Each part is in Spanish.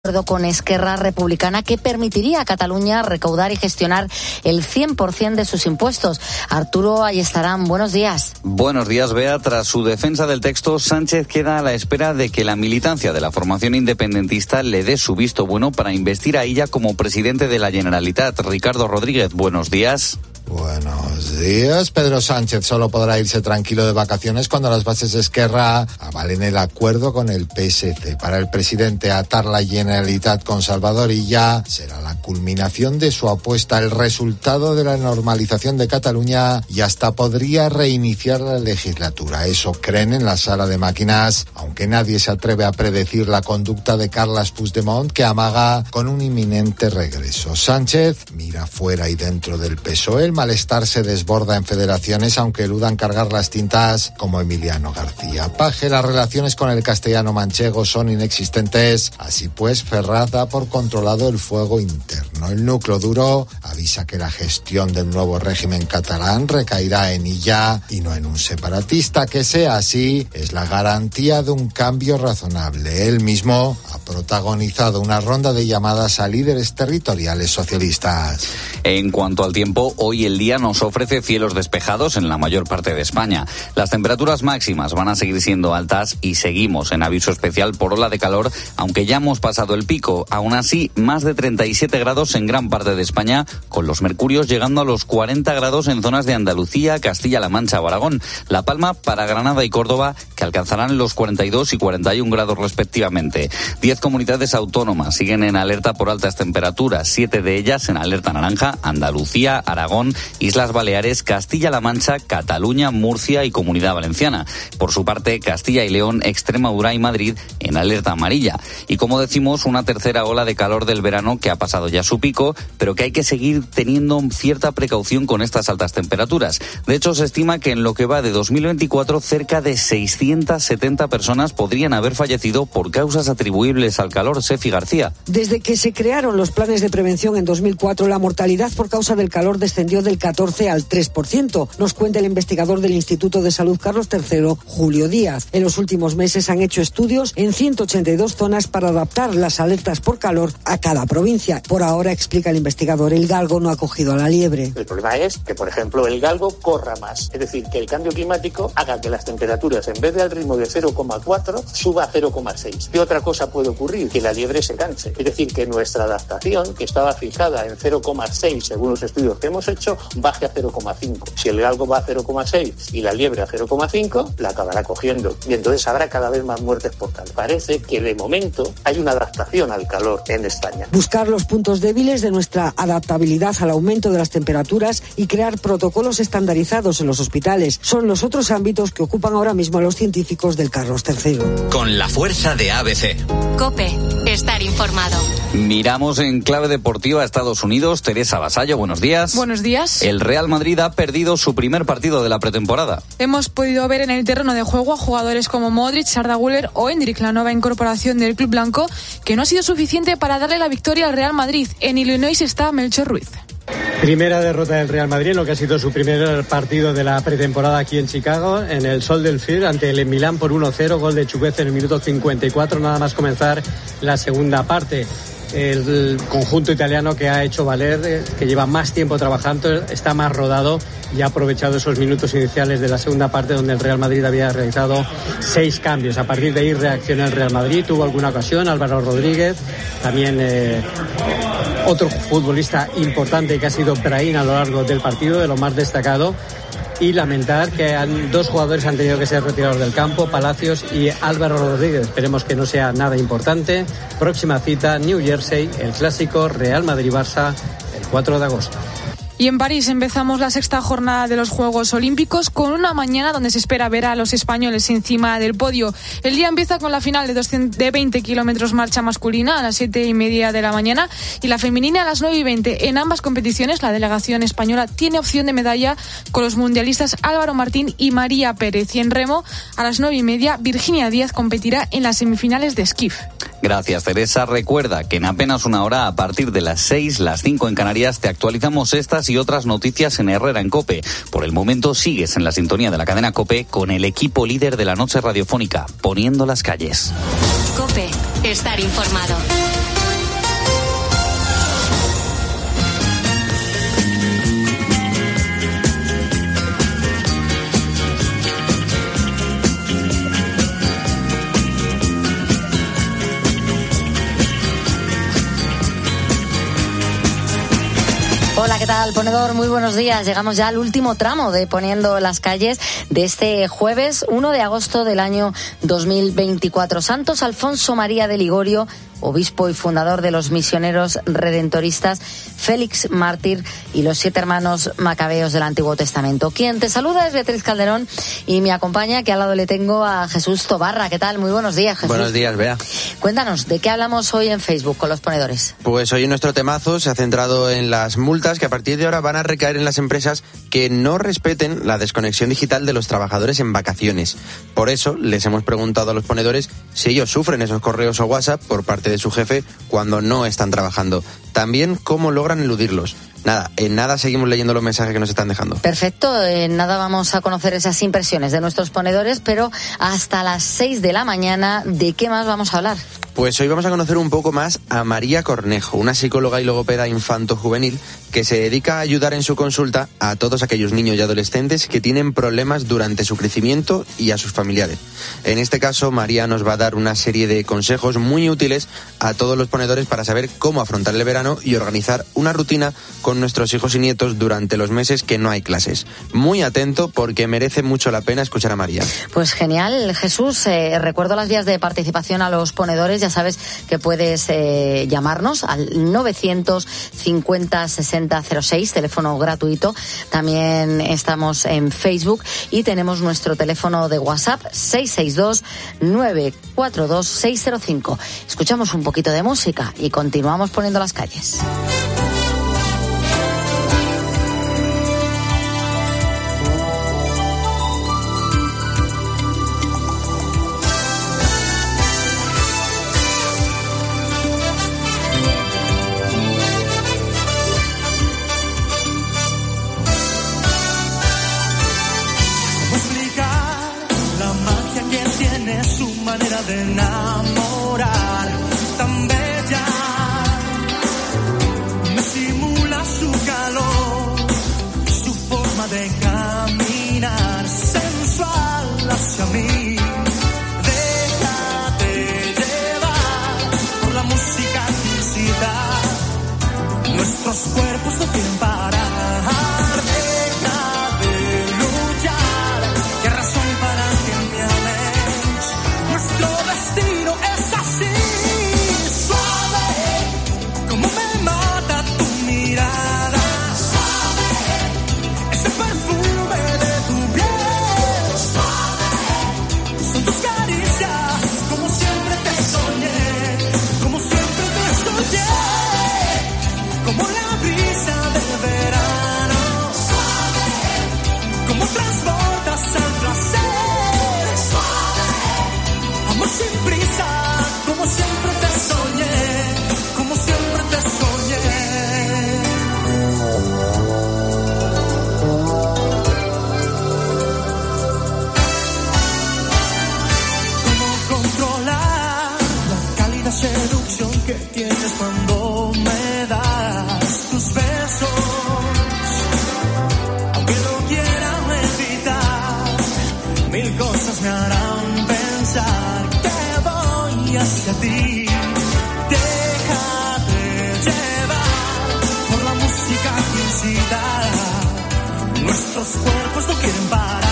con Esquerra Republicana que permitiría a Cataluña recaudar y gestionar el 100% de sus impuestos. Arturo Ayestarán, buenos días. Buenos días, Bea. Tras su defensa del texto, Sánchez queda a la espera de que la militancia de la formación independentista le dé su visto bueno para investir a ella como presidente de la Generalitat. Ricardo Rodríguez, buenos días. Buenos días. Pedro Sánchez solo podrá irse tranquilo de vacaciones cuando las bases de Esquerra avalen el acuerdo con el PSC. Para el presidente, atar la Generalitat con Salvador Illa será la culminación de su apuesta, el resultado de la normalización de Cataluña y hasta podría reiniciar la legislatura. Eso creen en la sala de máquinas, aunque nadie se atreve a predecir la conducta de Carles Puigdemont, que amaga con un inminente regreso. Sánchez mira fuera y dentro del PSOE. El malestar se desborda en federaciones, aunque eludan cargar las tintas como Emiliano García Paje. Las relaciones con el castellano manchego son inexistentes. Así pues, Ferraz da por controlado el fuego interno. El núcleo duro avisa que la gestión del nuevo régimen catalán recaerá en Illa y no en un separatista. Que sea así es la garantía de un cambio razonable. Él mismo ha protagonizado una ronda de llamadas a líderes territoriales socialistas. En cuanto al tiempo, hoy el día nos ofrece cielos despejados en la mayor parte de España. Las temperaturas máximas van a seguir siendo altas y seguimos en aviso especial por ola de calor, aunque ya hemos pasado el pico. Aún así, más de 37 grados en gran parte de España, con los mercurios llegando a los 40 grados en zonas de Andalucía, Castilla-La Mancha o Aragón. La Palma para Granada y Córdoba, que alcanzarán los 42 y 41 grados respectivamente. 10 comunidades autónomas siguen en alerta por altas temperaturas, 7 de ellas en alerta naranja: Andalucía, Aragón, Islas Baleares, Castilla-La Mancha, Cataluña, Murcia y Comunidad Valenciana. Por su parte, Castilla y León, Extremadura y Madrid en alerta amarilla. Y como decimos, una tercera ola de calor del verano que ha pasado ya su pico, pero que hay que seguir teniendo cierta precaución con estas altas temperaturas. De hecho, se estima que en lo que va de 2024, cerca de 670 personas podrían haber fallecido por causas atribuibles al calor. Sefi García. Desde que se crearon los planes de prevención en 2004, la mortalidad por causa del calor descendió del 14 al 3%, nos cuenta el investigador del Instituto de Salud Carlos III, Julio Díaz. En los últimos meses han hecho estudios en 182 zonas para adaptar las alertas por calor a cada provincia. Por ahora, explica el investigador, el galgo no ha cogido a la liebre. El problema es que, por ejemplo, el galgo corra más, es decir, que el cambio climático haga que las temperaturas, en vez de al ritmo de 0,4, suba a 0,6. ¿Qué otra cosa puede ocurrir? Que la liebre se canse. Es decir, que nuestra adaptación, que estaba fijada en 0,6 según los estudios que hemos hecho, baje a 0,5. Si el galgo va a 0,6 y la liebre a 0,5, la acabará cogiendo. Y entonces habrá cada vez más muertes por calor. Parece que de momento hay una adaptación al calor en España. Buscar los puntos débiles de nuestra adaptabilidad al aumento de las temperaturas y crear protocolos estandarizados en los hospitales son los otros ámbitos que ocupan ahora mismo a los científicos del Carlos III. Con la fuerza de ABC. COPE. Estar informado. Miramos en clave deportiva a Estados Unidos. Teresa Vasallo, buenos días. Buenos días. El Real Madrid ha perdido su primer partido de la pretemporada. Hemos podido ver en el terreno de juego a jugadores como Modric, Arda Güler o Endrick, la nueva incorporación del club blanco, que no ha sido suficiente para darle la victoria al Real Madrid. En Illinois está Melchor Ruiz. Primera derrota del Real Madrid en lo que ha sido su primer partido de la pretemporada aquí en Chicago, en el Soldier Field, ante el Milán por 1-0, gol de Chukwueze en el minuto 54, nada más comenzar la segunda parte. El conjunto italiano que ha hecho valer, que lleva más tiempo trabajando, está más rodado y ha aprovechado esos minutos iniciales de la segunda parte donde el Real Madrid había realizado 6 cambios. A partir de ahí reaccionó el Real Madrid, tuvo alguna ocasión, Álvaro Rodríguez, también otro futbolista importante que ha sido Brahim a lo largo del partido, de lo más destacado. Y lamentar que 2 jugadores han tenido que ser retirados del campo, Palacios y Álvaro Rodríguez. Esperemos que no sea nada importante. Próxima cita, New Jersey, el clásico Real Madrid-Barça, el 4 de agosto. Y en París empezamos la 6ª jornada de los Juegos Olímpicos con una mañana donde se espera ver a los españoles encima del podio. El día empieza con la final de 20 kilómetros marcha masculina a las 7:30 de la mañana y la femenina a las 9:20. En ambas competiciones la delegación española tiene opción de medalla con los mundialistas Álvaro Martín y María Pérez. Y en remo a las 9:30 Virginia Díaz competirá en las semifinales de esquif. Gracias, Teresa. Recuerda que en apenas una hora, a partir de las 6, las 5 en Canarias, te actualizamos estas y otras noticias en Herrera en COPE. Por el momento sigues en la sintonía de la cadena COPE con el equipo líder de la noche radiofónica, Poniendo las calles. COPE. Estar informado. Hola, ¿qué tal, ponedor? Muy buenos días. Llegamos ya al último tramo de Poniendo las calles de este jueves 1 de agosto del año 2024. Santos Alfonso María de Ligorio, obispo y fundador de los misioneros redentoristas, Félix Mártir y los 7 hermanos macabeos del Antiguo Testamento. Quien te saluda es Beatriz Calderón y me acompaña, que al lado le tengo a Jesús Tobarra. ¿Qué tal? Muy buenos días, Jesús. Buenos días, Bea. Cuéntanos, ¿de qué hablamos hoy en Facebook con los ponedores? Pues hoy nuestro temazo se ha centrado en las multas que a partir de ahora van a recaer en las empresas que no respeten la desconexión digital de los trabajadores en vacaciones. Por eso les hemos preguntado a los ponedores si ellos sufren esos correos o WhatsApp por parte de su jefe cuando no están trabajando. También cómo logran eludirlos. En nada seguimos leyendo los mensajes que nos están dejando. Perfecto, en nada vamos a conocer esas impresiones de nuestros ponedores, pero hasta las 6 de la mañana, ¿de qué más vamos a hablar? Pues hoy vamos a conocer un poco más a María Cornejo, una psicóloga y logopeda infanto-juvenil que se dedica a ayudar en su consulta a todos aquellos niños y adolescentes que tienen problemas durante su crecimiento y a sus familiares. En este caso, María nos va a dar una serie de consejos muy útiles a todos los ponedores para saber cómo afrontar el verano y organizar una rutina con nuestros hijos y nietos durante los meses que no hay clases. Muy atento porque merece mucho la pena escuchar a María. Pues genial, Jesús. Recuerdo las vías de participación a los ponedores. Ya sabes que puedes llamarnos al 950 60 06, teléfono gratuito. También estamos en Facebook y tenemos nuestro teléfono de WhatsApp 662 942 605. Escuchamos un poquito de música y continuamos poniendo las calles. De enamorar tan bella, me simula su calor, su forma de caminar sensual hacia mí. Déjate llevar por la música que incita, nuestros cuerpos no quieren parar. Deja de luchar, qué razón para que me ames. Nuestro destino es así, suave, como me mata tu mirada, suave, ese perfume de tu piel, suave, son tus caricias, como siempre te soñé, como siempre te soñé, como la brisa del verano, suave, como transportas al placer. Sin prisa, como siempre te soñé, como siempre te soñé. ¿Cómo controlar la cálida seducción que tienes cuando me das tus besos? Aunque lo quiera evitar, mil cosas me harán pensar hacia ti. Déjate llevar por la música que incita, nuestros cuerpos no quieren parar.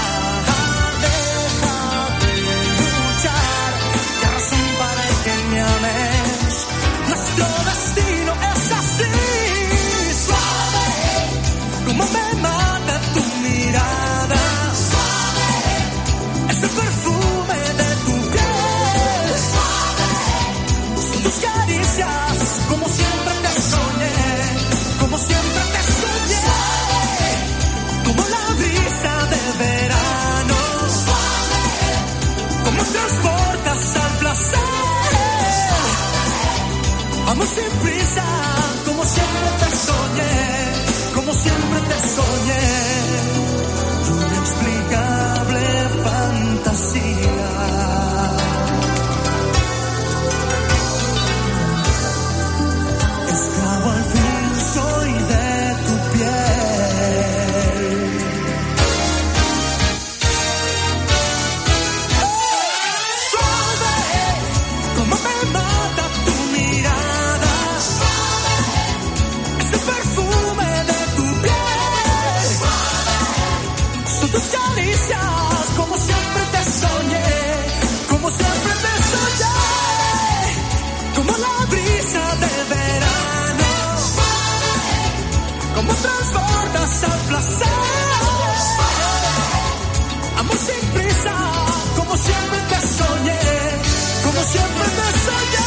Déjate luchar, qué razón para que me ames. Nuestro destino es así, suave, como me mata tu mirada, suave, ese perfume de tu piel, tus caricias, como siempre te soñé, como siempre te soñé, como la brisa del verano, suave, como transportas al placer, vamos sin prisa, como siempre te soñé, como siempre te soñé, tu inexplicable fantasía. Al fin soy de tu piel. Suave, como me mata tu mirada, suave, ese perfume de transportas al placer. Amor sin prisa, como siempre te soñé, como siempre te soñé.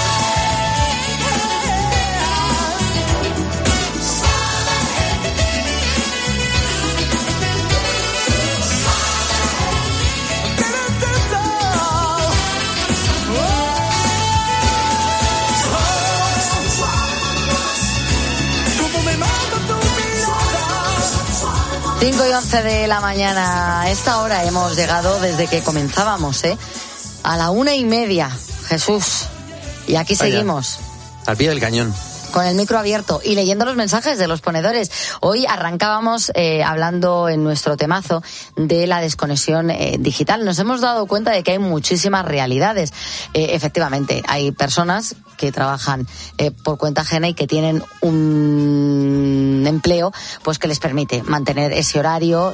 5:11 de la mañana. A esta hora hemos llegado desde que comenzábamos, a la 1:30. Jesús. Y aquí seguimos. Al pie del cañón. Con el micro abierto y leyendo los mensajes de los ponedores. Hoy arrancábamos hablando en nuestro temazo de la desconexión digital. Nos hemos dado cuenta de que hay muchísimas realidades. Efectivamente, hay personas que trabajan por cuenta ajena y que tienen un empleo pues que les permite mantener ese horario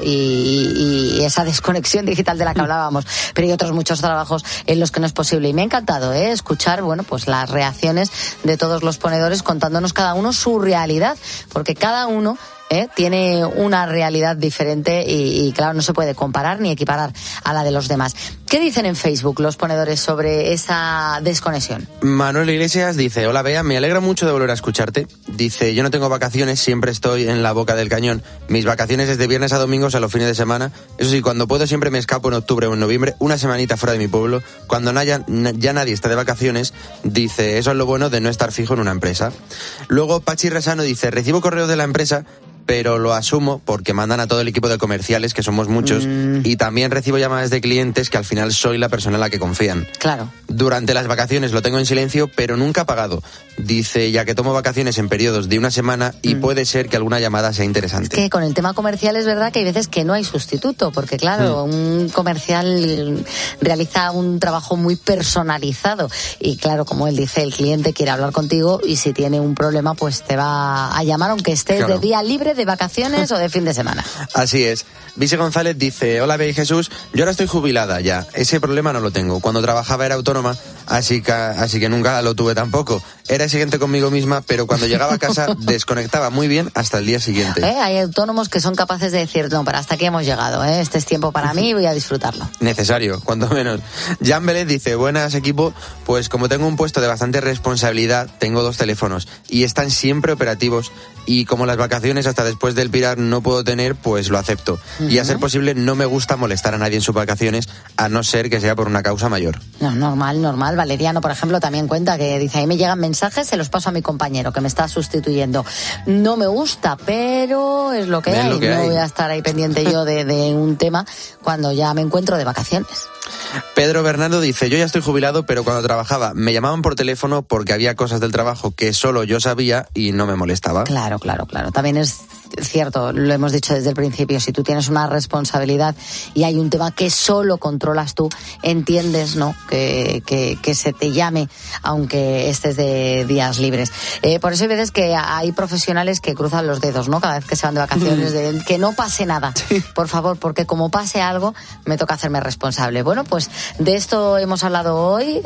y esa desconexión digital de la que hablábamos. Pero hay otros muchos trabajos en los que no es posible. Y me ha encantado escuchar pues las reacciones de todos los ponedores contándonos cada uno su realidad, porque cada uno tiene una realidad diferente y claro, no se puede comparar ni equiparar a la de los demás. ¿Qué dicen en Facebook los ponedores sobre esa desconexión? Manuel Iglesias dice: hola Bea, me alegra mucho de volver a escucharte. Dice: yo no tengo vacaciones, siempre estoy en la boca del cañón. Mis vacaciones es de viernes a domingos a los fines de semana. Eso sí, cuando puedo siempre me escapo en octubre o en noviembre, una semanita fuera de mi pueblo. Cuando ya nadie está de vacaciones, dice, eso es lo bueno de no estar fijo en una empresa. Luego Pachi Resano dice: recibo correos de la empresa, pero lo asumo porque mandan a todo el equipo de comerciales, que somos muchos, y también recibo llamadas de clientes que al final soy la persona en la que confían. Claro. Durante las vacaciones lo tengo en silencio, pero nunca pagado. Dice, ya que tomo vacaciones en periodos de una semana y puede ser que alguna llamada sea interesante. Es que con el tema comercial es verdad que hay veces que no hay sustituto, porque claro, un comercial realiza un trabajo muy personalizado y claro, como él dice, el cliente quiere hablar contigo y si tiene un problema pues te va a llamar aunque estés de día libre, de vacaciones o de fin de semana. Así es. Vice González dice: hola Bea y Jesús, yo ahora estoy jubilada ya, ese problema no lo tengo. Cuando trabajaba era autónoma, así que nunca lo tuve tampoco. Era exigente conmigo misma, pero cuando llegaba a casa desconectaba muy bien hasta el día siguiente. Hay autónomos que son capaces de decir, no, pero hasta aquí hemos llegado, este es tiempo para mí y voy a disfrutarlo. Necesario, cuanto menos. Jan Vélez dice: buenas equipo, pues como tengo un puesto de bastante responsabilidad, tengo 2 teléfonos y están siempre operativos, y como las vacaciones hasta después del pirar no puedo tener, pues lo acepto. Y a ser posible no me gusta molestar a nadie en sus vacaciones, a no ser que sea por una causa mayor. No, normal. Valeriano, por ejemplo, también cuenta que dice: ahí me llegan mensajes, se los paso a mi compañero que me está sustituyendo. No me gusta, pero es lo que hay. No voy a estar ahí pendiente yo de un tema cuando ya me encuentro de vacaciones. Pedro Bernardo dice: yo ya estoy jubilado, pero cuando trabajaba me llamaban por teléfono porque había cosas del trabajo que solo yo sabía y no me molestaba. Claro. También es cierto, lo hemos dicho desde el principio, si tú tienes una responsabilidad y hay un tema que solo controlas tú, entiendes, ¿no?, que se te llame aunque estés de días libres. Por eso hay veces que hay profesionales que cruzan los dedos, ¿no?, cada vez que se van de vacaciones, de que no pase nada, por favor, porque como pase algo me toca hacerme responsable. Bueno, pues de esto hemos hablado hoy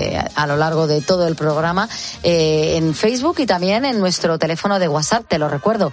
a lo largo de todo el programa en Facebook y también en nuestro teléfono de WhatsApp, te lo recuerdo,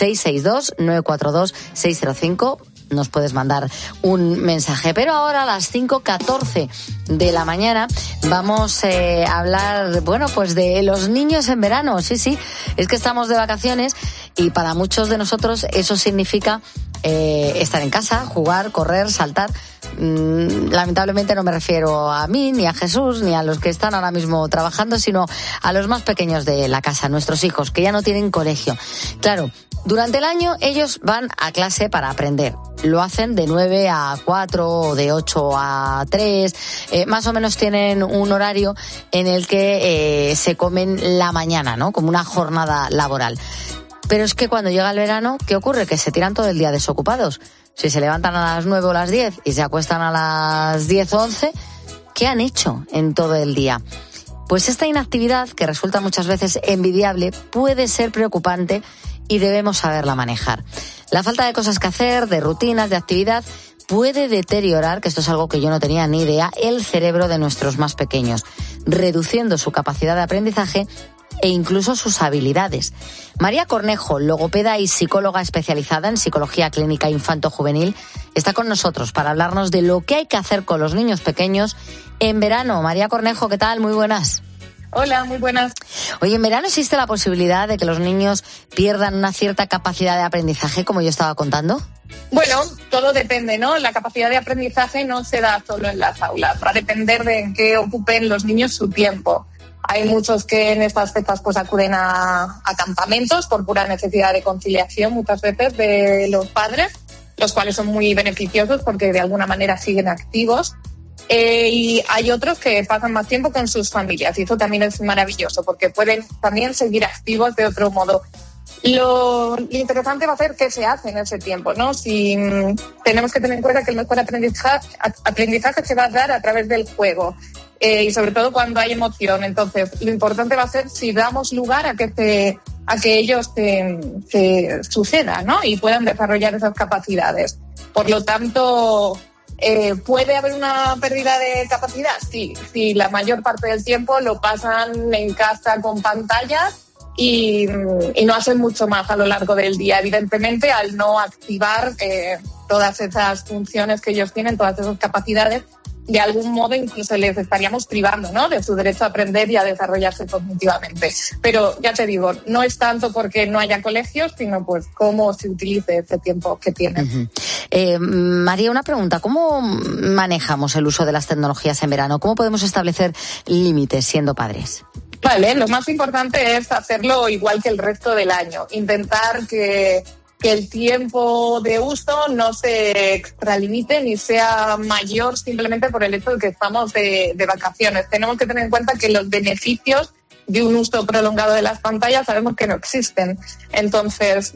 662-942-605. Nos puedes mandar un mensaje. Pero ahora a las 5:14 de la mañana vamos a hablar, pues de los niños en verano. Sí, es que estamos de vacaciones y para muchos de nosotros eso significa estar en casa, jugar, correr, saltar. Lamentablemente no me refiero a mí, ni a Jesús, ni a los que están ahora mismo trabajando, sino a los más pequeños de la casa, nuestros hijos, que ya no tienen colegio. Claro, durante el año ellos van a clase para aprender. Lo hacen de 9 a 4 o de 8 a 3. Más o menos tienen un horario en el que se comen la mañana, ¿no?, como una jornada laboral. Pero es que cuando llega el verano, ¿qué ocurre? Que se tiran todo el día desocupados. Si se levantan a las 9 o las 10 y se acuestan a las 10 o 11, ¿qué han hecho en todo el día? Pues esta inactividad, que resulta muchas veces envidiable, puede ser preocupante y debemos saberla manejar. La falta de cosas que hacer, de rutinas, de actividad, puede deteriorar, que esto es algo que yo no tenía ni idea, el cerebro de nuestros más pequeños, reduciendo su capacidad de aprendizaje e incluso sus habilidades. María Cornejo, logopeda y psicóloga especializada en psicología clínica infanto-juvenil, está con nosotros para hablarnos de lo que hay que hacer con los niños pequeños en verano. María Cornejo, ¿qué tal? Muy buenas. Hola, muy buenas. Oye, ¿en verano existe la posibilidad de que los niños pierdan una cierta capacidad de aprendizaje, como yo estaba contando? Bueno, todo depende, ¿no? La capacidad de aprendizaje no se da solo en las aulas, va a depender de en qué ocupen los niños su tiempo. Hay muchos que en estas fechas pues acuden a campamentos por pura necesidad de conciliación, muchas veces, de los padres, los cuales son muy beneficiosos porque de alguna manera siguen activos. Y hay otros que pasan más tiempo con sus familias y eso también es maravilloso porque pueden también seguir activos de otro modo. Lo interesante va a ser qué se hace en ese tiempo, ¿no? Si tenemos que tener en cuenta que el mejor aprendizaje se va a dar a través del juego y sobre todo cuando hay emoción. Entonces, lo importante va a ser si damos lugar a que ellos se suceda, ¿no? Y puedan desarrollar esas capacidades. Por lo tanto, ¿puede haber una pérdida de capacidad? Sí, si la mayor parte del tiempo lo pasan en casa con pantallas y no hacen mucho más a lo largo del día. Evidentemente, al no activar todas esas funciones que ellos tienen, todas esas capacidades, de algún modo incluso les estaríamos privando, ¿no?, de su derecho a aprender y a desarrollarse cognitivamente. Pero ya te digo, no es tanto porque no haya colegios, sino pues cómo se utilice ese tiempo que tienen. María, una pregunta. ¿Cómo manejamos el uso de las tecnologías en verano? ¿Cómo podemos establecer límites siendo padres? Vale, lo más importante es hacerlo igual que el resto del año. Intentar que el tiempo de uso no se extralimite ni sea mayor simplemente por el hecho de que estamos de vacaciones. Tenemos que tener en cuenta que los beneficios de un uso prolongado de las pantallas sabemos que no existen. Entonces,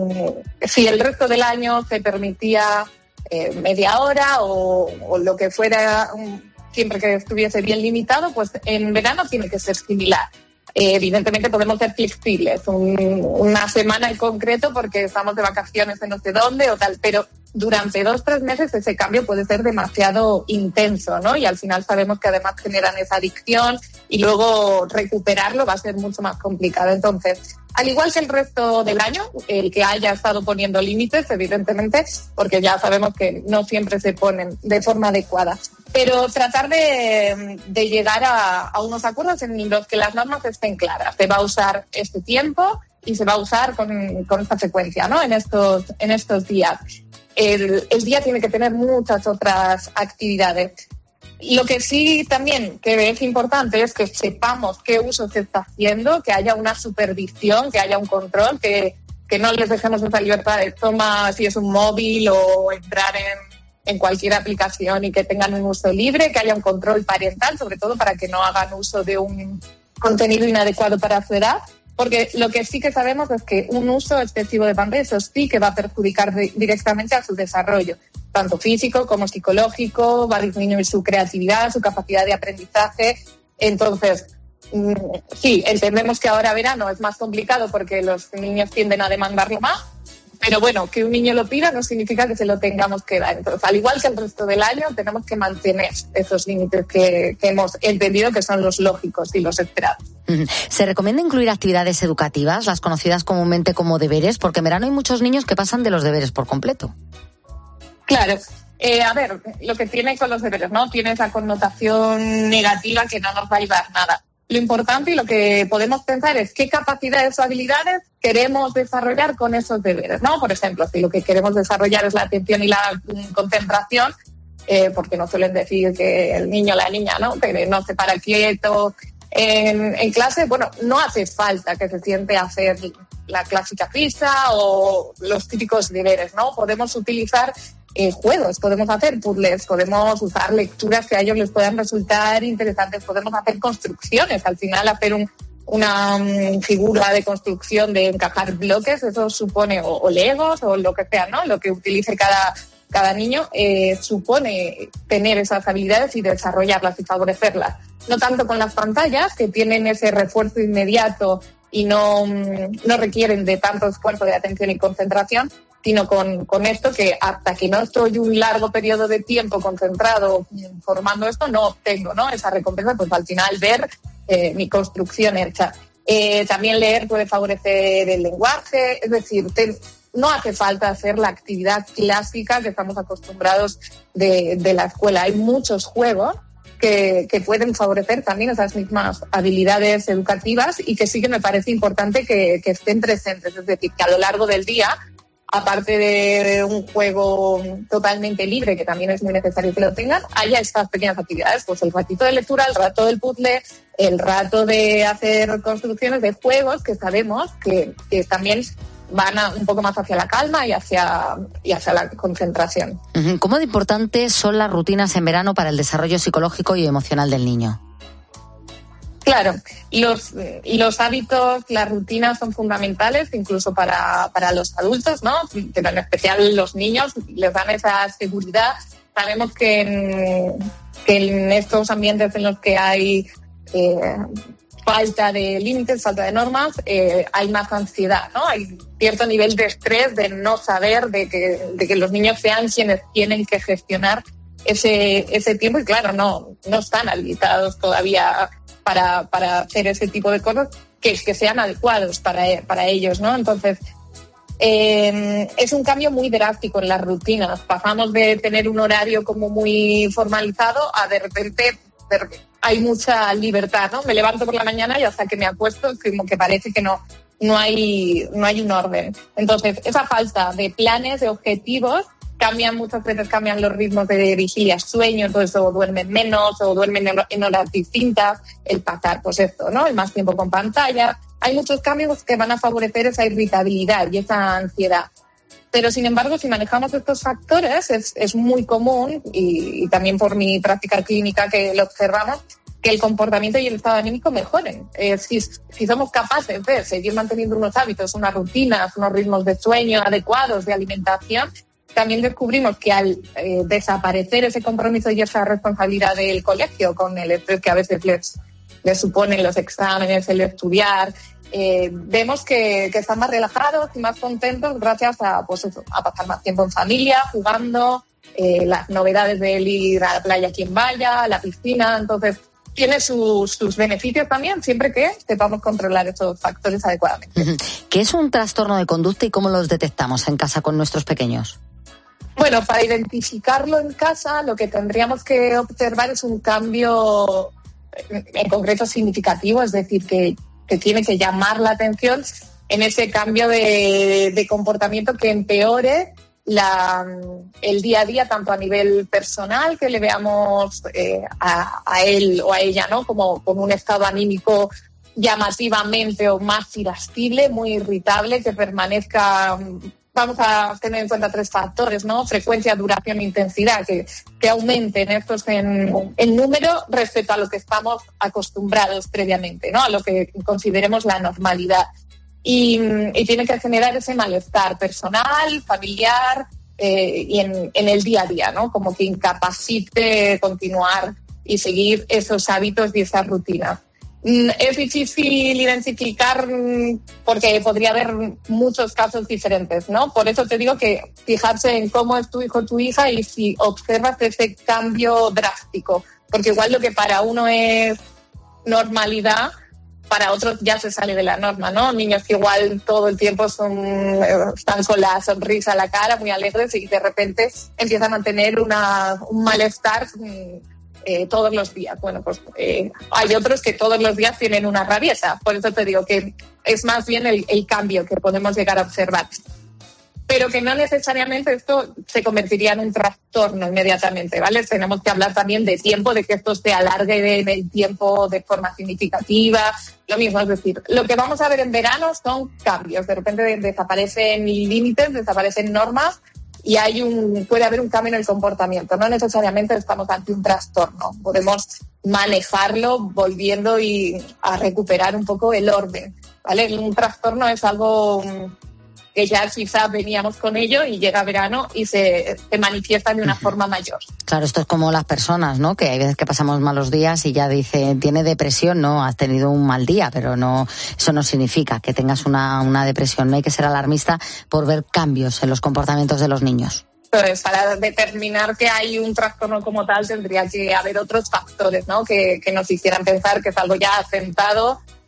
si el resto del año se permitía media hora o lo que fuera, siempre que estuviese bien limitado, pues en verano tiene que ser similar. Evidentemente podemos ser flexibles, una semana en concreto porque estamos de vacaciones en no sé dónde o tal, pero durante 2-3 meses ese cambio puede ser demasiado intenso, ¿no? Y al final sabemos que además generan esa adicción y luego recuperarlo va a ser mucho más complicado. Entonces, al igual que el resto del año, el que haya estado poniendo límites, evidentemente, porque ya sabemos que no siempre se ponen de forma adecuada, pero tratar de llegar a unos acuerdos en los que las normas estén claras. Se va a usar este tiempo y se va a usar con esta frecuencia, ¿no?, en estos días. El día tiene que tener muchas otras actividades. Lo que sí también que es importante es que sepamos qué uso se está haciendo, que haya una supervisión, que haya un control, que no les dejemos esa libertad de toma si es un móvil o entrar en cualquier aplicación y que tengan un uso libre, que haya un control parental, sobre todo para que no hagan uso de un contenido inadecuado para su edad. Porque lo que sí que sabemos es que un uso excesivo de pantalla, eso sí que va a perjudicar directamente a su desarrollo, tanto físico como psicológico, va a disminuir su creatividad, su capacidad de aprendizaje. Entonces, sí, entendemos que ahora verano es más complicado porque los niños tienden a demandarlo más, pero bueno, que un niño lo pida no significa que se lo tengamos que dar. Entonces, al igual que el resto del año, tenemos que mantener esos límites que hemos entendido que son los lógicos y los esperados. ¿Se recomienda incluir actividades educativas, las conocidas comúnmente como deberes? Porque en verano hay muchos niños que pasan de los deberes por completo. Claro. A ver, lo que tiene con los deberes, ¿no? Tiene esa connotación negativa que no nos va a ayudar nada. Lo importante y lo que podemos pensar es qué capacidades o habilidades queremos desarrollar con esos deberes, ¿no? Por ejemplo, si lo que queremos desarrollar es la atención y la concentración, porque nos suelen decir que el niño o la niña, ¿no?, que no se para quieto en clase, bueno, no hace falta que se siente a hacer la clásica pizza o los típicos deberes, ¿no? Podemos utilizar juegos, podemos hacer puzzles, podemos usar lecturas que a ellos les puedan resultar interesantes, podemos hacer construcciones, al final hacer una figura de construcción de encajar bloques, eso supone o legos o lo que sea, ¿no?, lo que utilice cada niño, supone tener esas habilidades y desarrollarlas y favorecerlas. No tanto con las pantallas, que tienen ese refuerzo inmediato y no requieren de tanto esfuerzo de atención y concentración, sino con esto que hasta que no estoy un largo periodo de tiempo concentrado formando esto, no obtengo, ¿no?, esa recompensa, pues al final ver mi construcción hecha. También leer puede favorecer el lenguaje, es decir, no hace falta hacer la actividad clásica que estamos acostumbrados de la escuela. Hay muchos juegos que pueden favorecer también esas mismas habilidades educativas y que sí que me parece importante que estén presentes. Es decir, que a lo largo del día, aparte de un juego totalmente libre, que también es muy necesario que lo tengan, haya estas pequeñas actividades, pues el ratito de lectura, el rato del puzzle, el rato de hacer construcciones de juegos que sabemos que también van un poco más hacia la calma y hacia la concentración. ¿Cómo de importantes son las rutinas en verano para el desarrollo psicológico y emocional del niño? Claro, los hábitos, las rutinas son fundamentales, incluso para los adultos, ¿no? Pero en especial los niños les dan esa seguridad. Sabemos que en estos ambientes en los que hay falta de límites, falta de normas, hay más ansiedad, ¿no? Hay cierto nivel de estrés de no saber, de que los niños sean quienes tienen que gestionar ese tiempo y claro, no están habilitados todavía para hacer ese tipo de cosas que sean adecuados para ellos, ¿no? Entonces, es un cambio muy drástico en las rutinas. Pasamos de tener un horario como muy formalizado a de repente hay mucha libertad, ¿no? Me levanto por la mañana y hasta que me acuesto como que parece que no hay un orden. Entonces, esa falta de planes, de objetivos, muchas veces cambian los ritmos de vigilia, sueño, entonces o duermen menos o duermen en horas distintas, el pasar, pues esto, ¿no? El más tiempo con pantalla. Hay muchos cambios que van a favorecer esa irritabilidad y esa ansiedad. Pero, sin embargo, si manejamos estos factores, es muy común, y también por mi práctica clínica que lo observamos, que el comportamiento y el estado anímico mejoren. Si somos capaces de seguir manteniendo unos hábitos, unas rutinas, unos ritmos de sueño adecuados, de alimentación, también descubrimos que al desaparecer ese compromiso y esa responsabilidad del colegio con el estrés que a veces les suponen los exámenes, el estudiar, vemos que están más relajados y más contentos gracias a pasar más tiempo en familia, jugando, las novedades de ir a la playa quien vaya, a la piscina. Entonces, tiene sus beneficios también, siempre que sepamos controlar estos factores adecuadamente. ¿Qué es un trastorno de conducta y cómo los detectamos en casa con nuestros pequeños? Bueno, para identificarlo en casa, lo que tendríamos que observar es un cambio en concreto significativo, es decir, que tiene que llamar la atención en ese cambio de comportamiento que empeore el día a día, tanto a nivel personal, que le veamos a él o a ella, ¿no? Como con un estado anímico llamativamente o más irascible, muy irritable, que permanezca. Vamos a tener en cuenta 3 factores, ¿no? Frecuencia, duración e intensidad, que aumenten estos en número respecto a lo que estamos acostumbrados previamente, ¿no? A lo que consideremos la normalidad. Y tiene que generar ese malestar personal, familiar y en el día a día, ¿no? Como que incapacite continuar y seguir esos hábitos y esas rutinas. Es difícil identificar porque podría haber muchos casos diferentes, ¿no? Por eso te digo que fijarse en cómo es tu hijo o tu hija y si observas ese cambio drástico, porque igual lo que para uno es normalidad, para otros ya se sale de la norma, ¿no? Niños que igual todo el tiempo están con la sonrisa a la cara, muy alegres, y de repente empiezan a tener un malestar todos los días. Bueno, pues hay otros que todos los días tienen una rabieta. Por eso te digo que es más bien el cambio que podemos llegar a observar. Pero que no necesariamente esto se convertiría en un trastorno inmediatamente, ¿vale? Tenemos que hablar también de tiempo, de que esto se alargue en el tiempo de forma significativa. Lo mismo, es decir, lo que vamos a ver en verano son cambios. De repente desaparecen límites, desaparecen normas, y puede haber un cambio en el comportamiento. No necesariamente estamos ante un trastorno. Podemos manejarlo volviendo a recuperar un poco el orden, ¿vale? Un trastorno es algo que ya quizás veníamos con ello y llega verano y se manifiesta de una forma mayor. Claro, esto es como las personas, ¿no? Que hay veces que pasamos malos días y ya dicen, tiene depresión, no, has tenido un mal día, pero no, eso no significa que tengas una depresión. No hay que ser alarmista por ver cambios en los comportamientos de los niños. Entonces, para determinar que hay un trastorno como tal, tendría que haber otros factores, ¿no? Que nos hicieran pensar que es algo ya asentado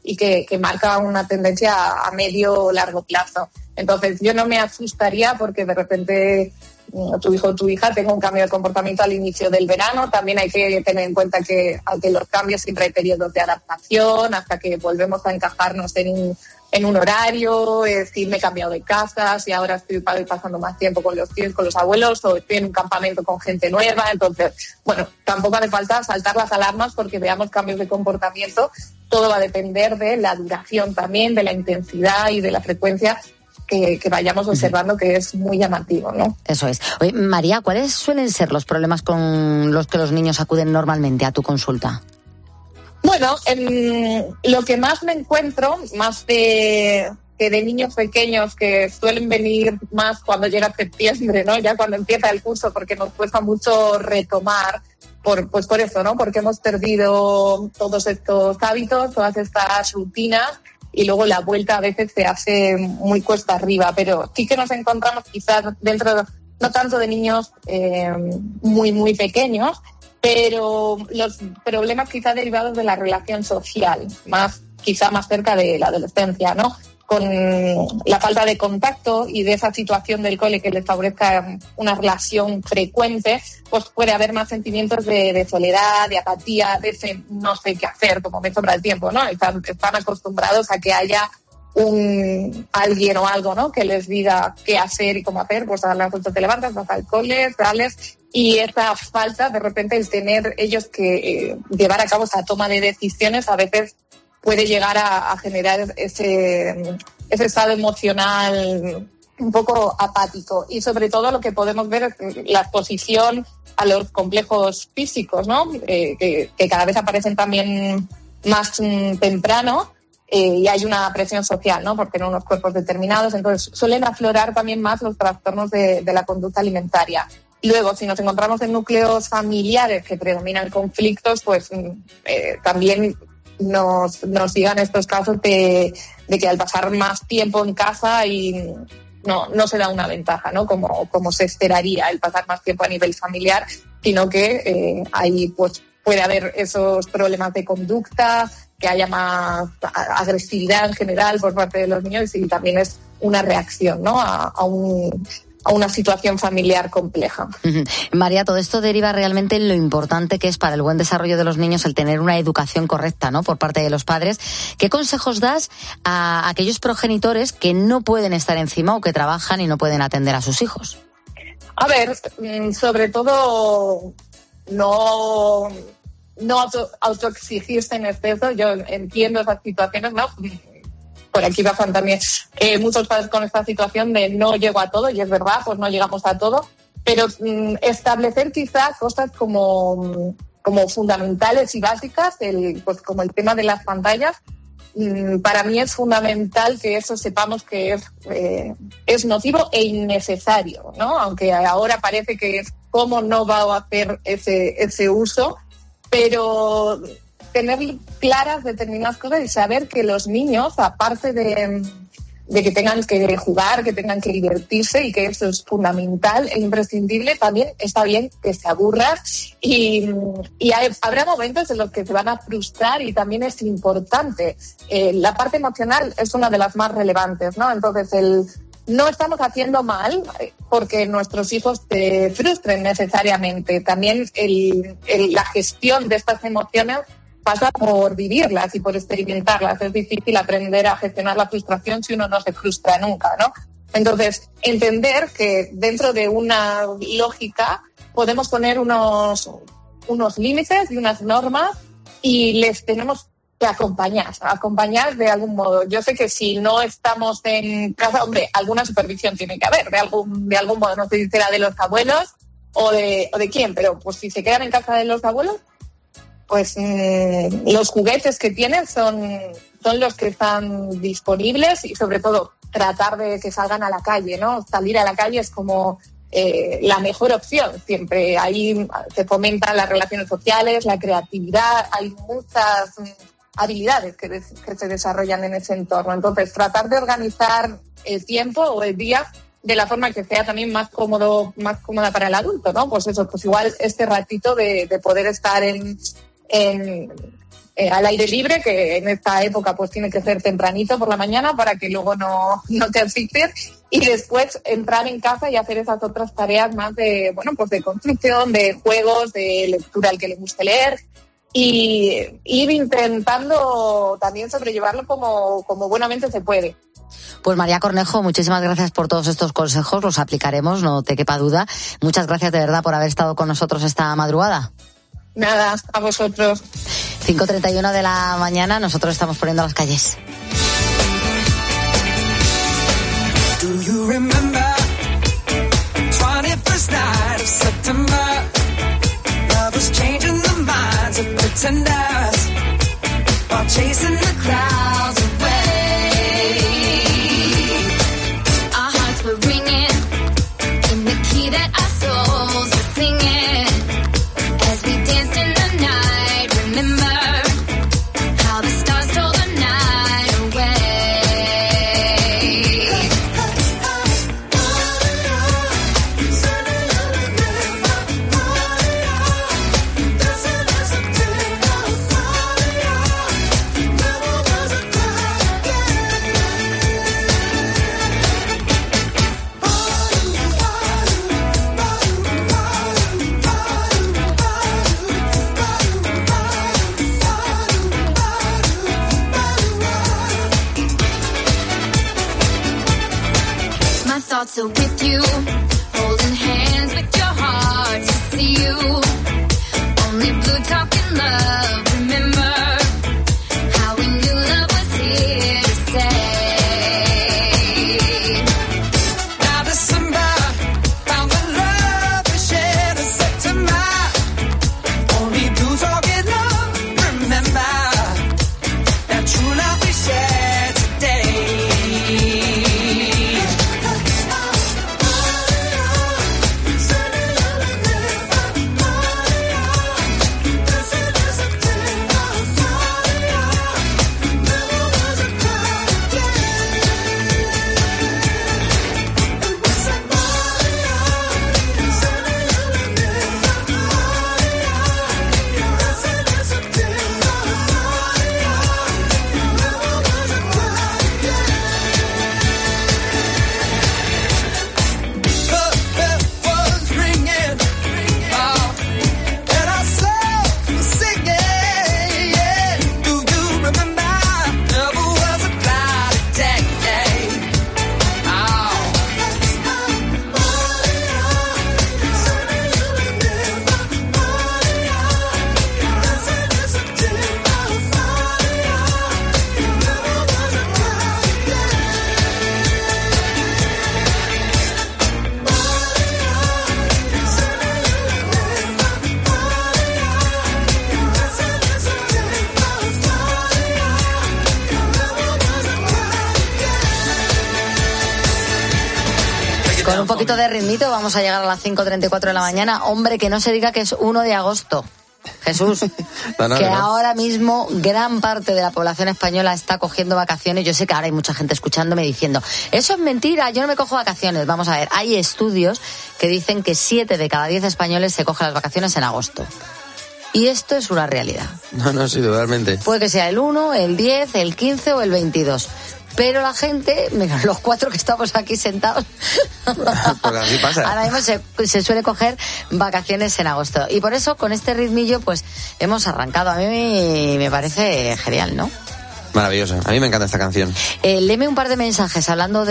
y que marca una tendencia a medio o largo plazo. Entonces, yo no me asustaría porque de repente tu hijo o tu hija tenga un cambio de comportamiento al inicio del verano. También hay que tener en cuenta que aunque los cambios siempre hay periodos de adaptación hasta que volvemos a encajarnos en un horario, si me he cambiado de casa, si ahora estoy pasando más tiempo con los tíos, con los abuelos, o estoy en un campamento con gente nueva. Entonces, bueno, tampoco hace falta saltar las alarmas porque veamos cambios de comportamiento. Todo va a depender de la duración también, de la intensidad y de la frecuencia que vayamos observando, que es muy llamativo, ¿no? Eso es. Oye, María, ¿cuáles suelen ser los problemas con los que los niños acuden normalmente a tu consulta? Bueno, lo que más me encuentro, más de niños pequeños que suelen venir más cuando llega septiembre, ¿no? Ya cuando empieza el curso, porque nos cuesta mucho retomar, por eso, ¿no? Porque hemos perdido todos estos hábitos, todas estas rutinas, y luego la vuelta a veces se hace muy cuesta arriba, pero sí que nos encontramos quizás dentro, no tanto de niños muy, muy pequeños, pero los problemas quizás derivados de la relación social, quizá más cerca de la adolescencia, ¿no? Con la falta de contacto y de esa situación del cole que les favorezca una relación frecuente, pues puede haber más sentimientos de soledad, de apatía, de ese no sé qué hacer, como me sobra el tiempo, ¿no? Están acostumbrados a que haya alguien o algo, ¿no? Que les diga qué hacer y cómo hacer, pues a las 8 te levantas, vas al cole, sales, y esa falta, de repente, el tener ellos que llevar a cabo esa toma de decisiones, a veces puede llegar a generar ese estado emocional un poco apático. Y sobre todo lo que podemos ver es la exposición a los complejos físicos, ¿no? Que cada vez aparecen también más temprano, y hay una presión social, ¿no? Por tener unos cuerpos determinados. Entonces suelen aflorar también más los trastornos de la conducta alimentaria. Luego, si nos encontramos en núcleos familiares que predominan conflictos, pues también nos llegan estos casos de que al pasar más tiempo en casa y no se da una ventaja, ¿no? Como se esperaría el pasar más tiempo a nivel familiar, sino que ahí pues puede haber esos problemas de conducta, que haya más agresividad en general por parte de los niños, y también es una reacción, ¿no? a una situación familiar compleja. María, todo esto deriva realmente en lo importante que es para el buen desarrollo de los niños el tener una educación correcta, ¿no? Por parte de los padres. ¿Qué consejos das a aquellos progenitores que no pueden estar encima o que trabajan y no pueden atender a sus hijos? A ver, sobre todo no autoexigirse en exceso. Yo entiendo esas situaciones, ¿no? Por aquí pasan también muchos padres con esta situación de no llego a todo, y es verdad, pues no llegamos a todo, pero establecer quizás cosas como fundamentales y básicas, pues como el tema de las pantallas. Para mí es fundamental que eso sepamos que es nocivo e innecesario, ¿no? Aunque ahora parece que es cómo no va a hacer ese uso, pero tener claras determinadas cosas y saber que los niños, aparte de que tengan que jugar, que tengan que divertirse, y que eso es fundamental e imprescindible, también está bien que se aburran y habrá momentos en los que se van a frustrar, y también es importante. La parte emocional es una de las más relevantes, ¿no? Entonces, no estamos haciendo mal porque nuestros hijos se frustren necesariamente. También la gestión de estas emociones pasa por vivirlas y por experimentarlas. Es difícil aprender a gestionar la frustración si uno no se frustra nunca, ¿no? Entonces, entender que dentro de una lógica podemos poner unos límites y unas normas, y les tenemos que acompañar de algún modo. Yo sé que si no estamos en casa, hombre, alguna supervisión tiene que haber, de algún modo, no sé si será de los abuelos o de quién, pero pues si se quedan en casa de los abuelos, pues los juguetes que tienen son los que están disponibles, y sobre todo tratar de que salgan a la calle, ¿no? Salir a la calle es como la mejor opción. Siempre ahí se fomentan las relaciones sociales, la creatividad, hay muchas habilidades que se desarrollan en ese entorno. Entonces, tratar de organizar el tiempo o el día de la forma que sea también más cómoda para el adulto, ¿no? Pues eso, pues igual este ratito de poder estar al aire libre, que en esta época pues tiene que ser tempranito por la mañana para que luego no te asfixies, y después entrar en casa y hacer esas otras tareas más de, bueno, pues de construcción, de juegos, de lectura al que le guste leer, y ir intentando también sobrellevarlo como buenamente se puede. Pues María Cornejo, muchísimas gracias por todos estos consejos, los aplicaremos, no te quepa duda. Muchas gracias de verdad por haber estado con nosotros esta madrugada. Nada, a vosotros. 5:31 de la mañana, nosotros estamos poniendo las calles. Do you remember 21st night of September? Love was changing the minds of pretenders while chasing the clouds away. Our hearts were ringing in the key that our souls were singing as we danced in the night. Remember how the stars stole the night away. My thoughts are with you, holding hands with your heart to see you. Only blue talking love, remember how we knew love was here to stay. Now December found the love we shared in September. Only blue talking love, remember that true love we shared today. Con un poquito de ritmito vamos a llegar a las 5:34 de la mañana. Hombre, que no se diga que es 1 de agosto. Jesús, que ahora mismo gran parte de la población española está cogiendo vacaciones. Yo sé que ahora hay mucha gente escuchándome diciendo, eso es mentira, yo no me cojo vacaciones. Vamos a ver, hay estudios que dicen que 7 de cada 10 españoles se cogen las vacaciones en agosto. Y esto es una realidad. No, sí, totalmente. Puede que sea el 1, el 10, el 15 o el 22. Pero la gente, mira, los 4 que estamos aquí sentados, Pues así pasa. ahora mismo se suele coger vacaciones en agosto. Y por eso, con este ritmillo, pues hemos arrancado. A mí me parece genial, ¿no? Maravilloso. A mí me encanta esta canción. Léeme un par de mensajes hablando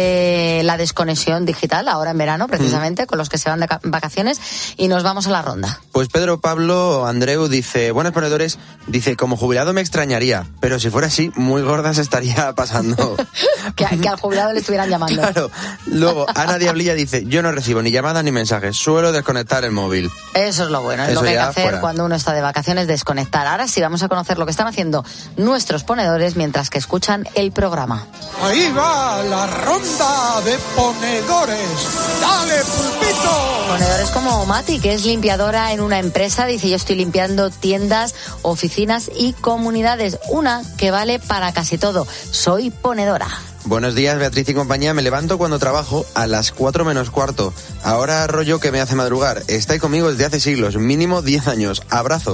de la desconexión digital, ahora en verano, precisamente, con los que se van de vacaciones, y nos vamos a la ronda. Pues Pedro Pablo Andreu dice, buenos ponedores, dice, como jubilado me extrañaría, pero si fuera así, muy gorda se estaría pasando. que al jubilado le estuvieran llamando. Claro. Luego, Ana Diablilla dice, yo no recibo ni llamadas ni mensajes, suelo desconectar el móvil. Eso es lo bueno, es lo que hay que hacer fuera. Cuando uno está de vacaciones, desconectar. Ahora sí, vamos a conocer lo que están haciendo nuestros ponedores mientras que escuchan el programa. Ahí va la ronda de ponedores. ¡Dale, pulpito! Ponedores como Mati, que es limpiadora en una empresa, dice, yo estoy limpiando tiendas, oficinas y comunidades. Una que vale para casi todo. Soy ponedora. Buenos días, Beatriz y compañía. Me levanto cuando trabajo a las 4 menos cuarto. Ahora rollo que me hace madrugar. Estáis conmigo desde hace siglos, mínimo 10 años. Abrazo.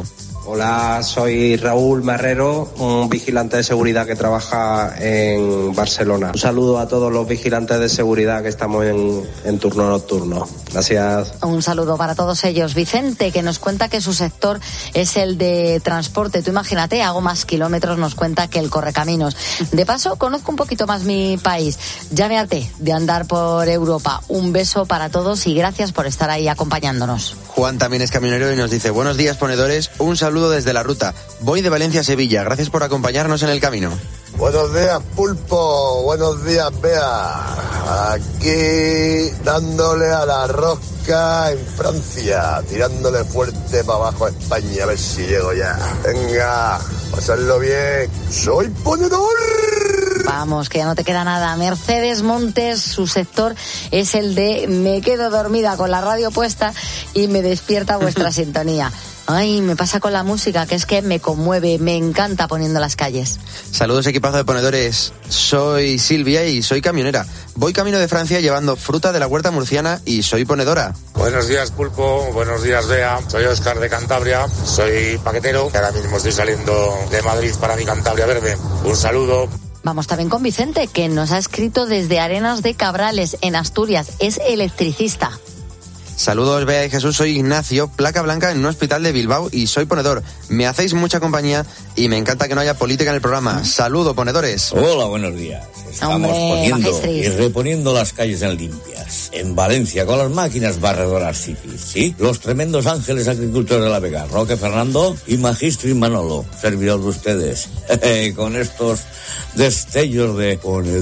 Hola, soy Raúl Marrero, un vigilante de seguridad que trabaja en Barcelona. Un saludo a todos los vigilantes de seguridad que estamos en turno nocturno. Gracias. Un saludo para todos ellos. Vicente, que nos cuenta que su sector es el de transporte. Tú imagínate, hago más kilómetros, nos cuenta, que el correcaminos. De paso, conozco un poquito más mi país. Ya me harté de andar por Europa. Un beso para todos y gracias por estar ahí acompañándonos. Juan también es camionero y nos dice: buenos días, ponedores, un saludo desde la ruta. Voy de Valencia a Sevilla, gracias por acompañarnos en el camino. Buenos días, Pulpo, buenos días, Bea. Aquí dándole a la rosca en Francia, tirándole fuerte para abajo a España, a ver si llego ya. Venga, pasadlo bien. Soy ponedor. Vamos, que ya no te queda nada. Mercedes Montes, su sector es el de me quedo dormida con la radio puesta y me despierta vuestra sintonía. Ay, me pasa con la música, que es que me conmueve, me encanta poniendo las calles. Saludos, equipazo de ponedores. Soy Silvia y soy camionera. Voy camino de Francia llevando fruta de la huerta murciana y soy ponedora. Buenos días, Pulpo. Buenos días, Bea. Soy Óscar de Cantabria. Soy paquetero. Ahora mismo estoy saliendo de Madrid para mi Cantabria Verde. Un saludo. Vamos también con Vicente, que nos ha escrito desde Arenas de Cabrales, en Asturias. Es electricista. Saludos, Bea y Jesús, soy Ignacio, placa blanca en un hospital de Bilbao y soy ponedor. Me hacéis mucha compañía y me encanta que no haya política en el programa. Saludo, ponedores. Hola, buenos días. Estamos poniendo y reponiendo las calles en limpias. En Valencia, con las máquinas barredoras City, ¿sí? Los tremendos ángeles agricultores de la Vega, Roque Fernando y Magistro y Manolo, servidor de ustedes. Con estos destellos de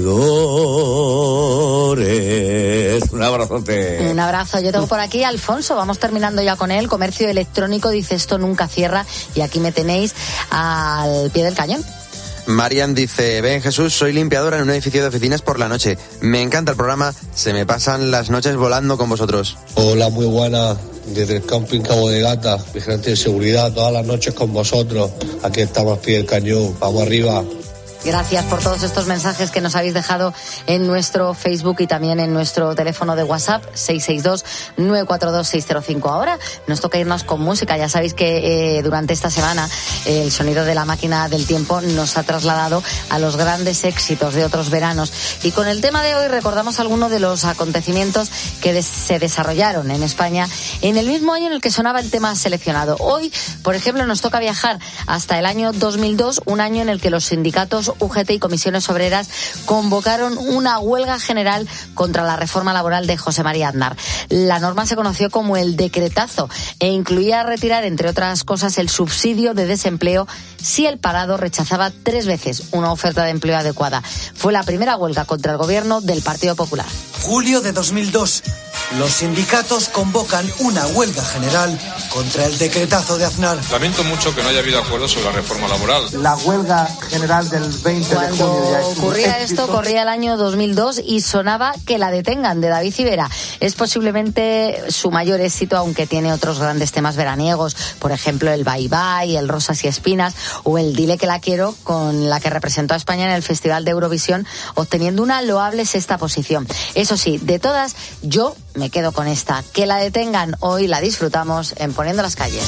ponedores. Un abrazote. Un abrazo. Yo tengo por aquí a Alfonso, vamos terminando ya con él. Comercio electrónico, dice: esto nunca cierra, y aquí me tenéis al pie del cañón. Marian dice: ven, Jesús, soy limpiadora en un edificio de oficinas por la noche. Me encanta el programa, se me pasan las noches volando con vosotros. Hola, muy buena. Desde el camping Cabo de Gata, vigilante de seguridad, todas las noches con vosotros. Aquí estamos al pie del cañón, vamos arriba. Gracias por todos estos mensajes que nos habéis dejado en nuestro Facebook y también en nuestro teléfono de WhatsApp 662-942-605. Ahora nos toca irnos con música. Ya sabéis que durante esta semana el sonido de la máquina del tiempo nos ha trasladado a los grandes éxitos de otros veranos. Y con el tema de hoy recordamos algunos de los acontecimientos que se desarrollaron en España en el mismo año en el que sonaba el tema seleccionado. Hoy, por ejemplo, nos toca viajar hasta el año 2002, un año en el que los sindicatos UGT y comisiones obreras convocaron una huelga general contra la reforma laboral de José María Aznar. La norma se conoció como el decretazo e incluía retirar, entre otras cosas, el subsidio de desempleo si el parado rechazaba 3 veces una oferta de empleo adecuada. Fue la primera huelga contra el gobierno del Partido Popular. Julio de 2002. Los sindicatos convocan una huelga general contra el decretazo de Aznar. Lamento mucho que no haya habido acuerdo sobre la reforma laboral. La huelga general del 20 de junio. Cuando ocurría esto, corría el año 2002 y sonaba Que la detengan, de David Civera. Es posiblemente su mayor éxito, aunque tiene otros grandes temas veraniegos, por ejemplo el Bye Bye, el Rosas y Espinas o el Dile que la quiero, con la que representó a España en el Festival de Eurovisión, obteniendo una loable 6ª posición. Eso sí, de todas, yo me quedo con esta. Que la detengan, hoy la disfrutamos en Poniendo las Calles.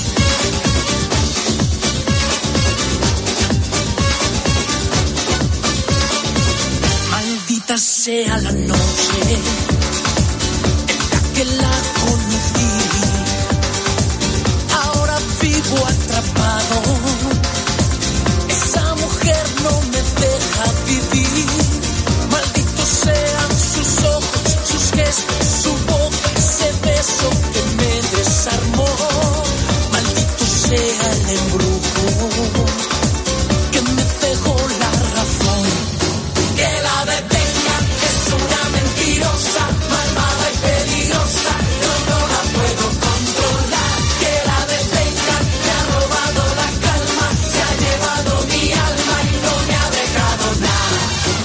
Maldita sea la noche en la que la conocí. Ahora vivo atrapado. Esa mujer no me deja vivir. Malditos sean sus ojos, sus gestos, su boca, ese beso que me desarmó. Maldito sea el embrujo que me cegó la razón. Que la detengan, es una mentirosa, malvada y peligrosa. Yo no la puedo controlar. Que la detengan, me ha robado la calma, se ha llevado mi alma y no me ha dejado nada.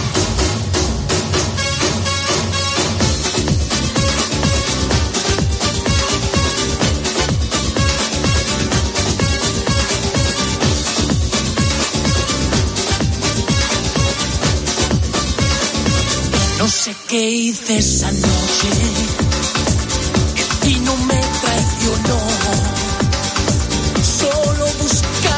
No sé qué hice esa noche, el vino me traicionó, solo buscaba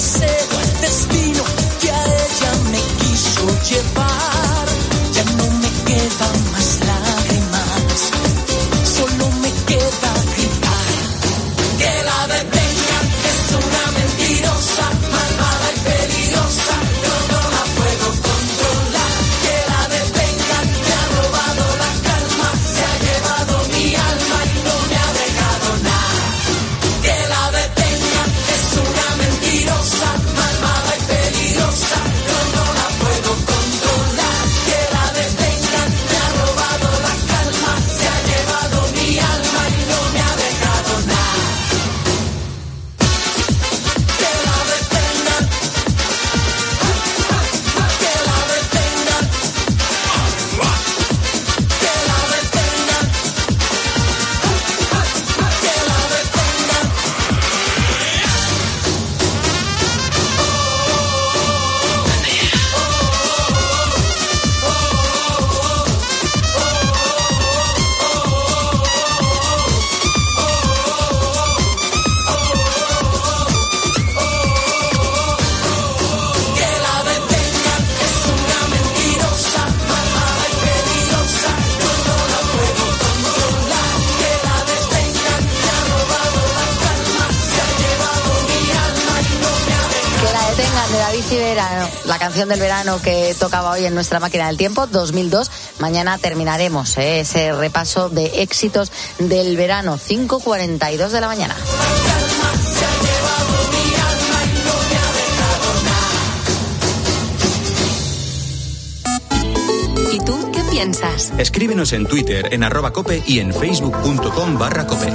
cedo al destino que a ella me quiso llevar. Ya no me quedan más lágrimas, solo me queda gritar. Que la detengan, es una mentirosa, malvada y peligrosa, yo no la puedo controlar. Que la detengan, me ha robado la calma, se ha llevado mi alma y no me ha dejado nada. Que la detengan, es una mentirosa, malvada y peligrosa, yo no la puedo controlar. Que la detengan, me ha robado la calma, se ha llevado mi alma y no me ha dejado nada. Que la detengan, que la detengan, que la detengan, que la detengan. Que la detengan, es una mentirosa, malvada y peligrosa, yo no la puedo controlar. Que la detengan, me ha robado la calma, se ha llevado mi alma y no me ha dejado. Que la detengan, de David y Verano, la canción del verano que tocaba hoy en nuestra máquina del tiempo, 2002. Mañana terminaremos ese repaso de éxitos del verano, 5:42 de la mañana. ¿Y tú qué piensas? Escríbenos en Twitter, en @cope y en facebook.com/cope.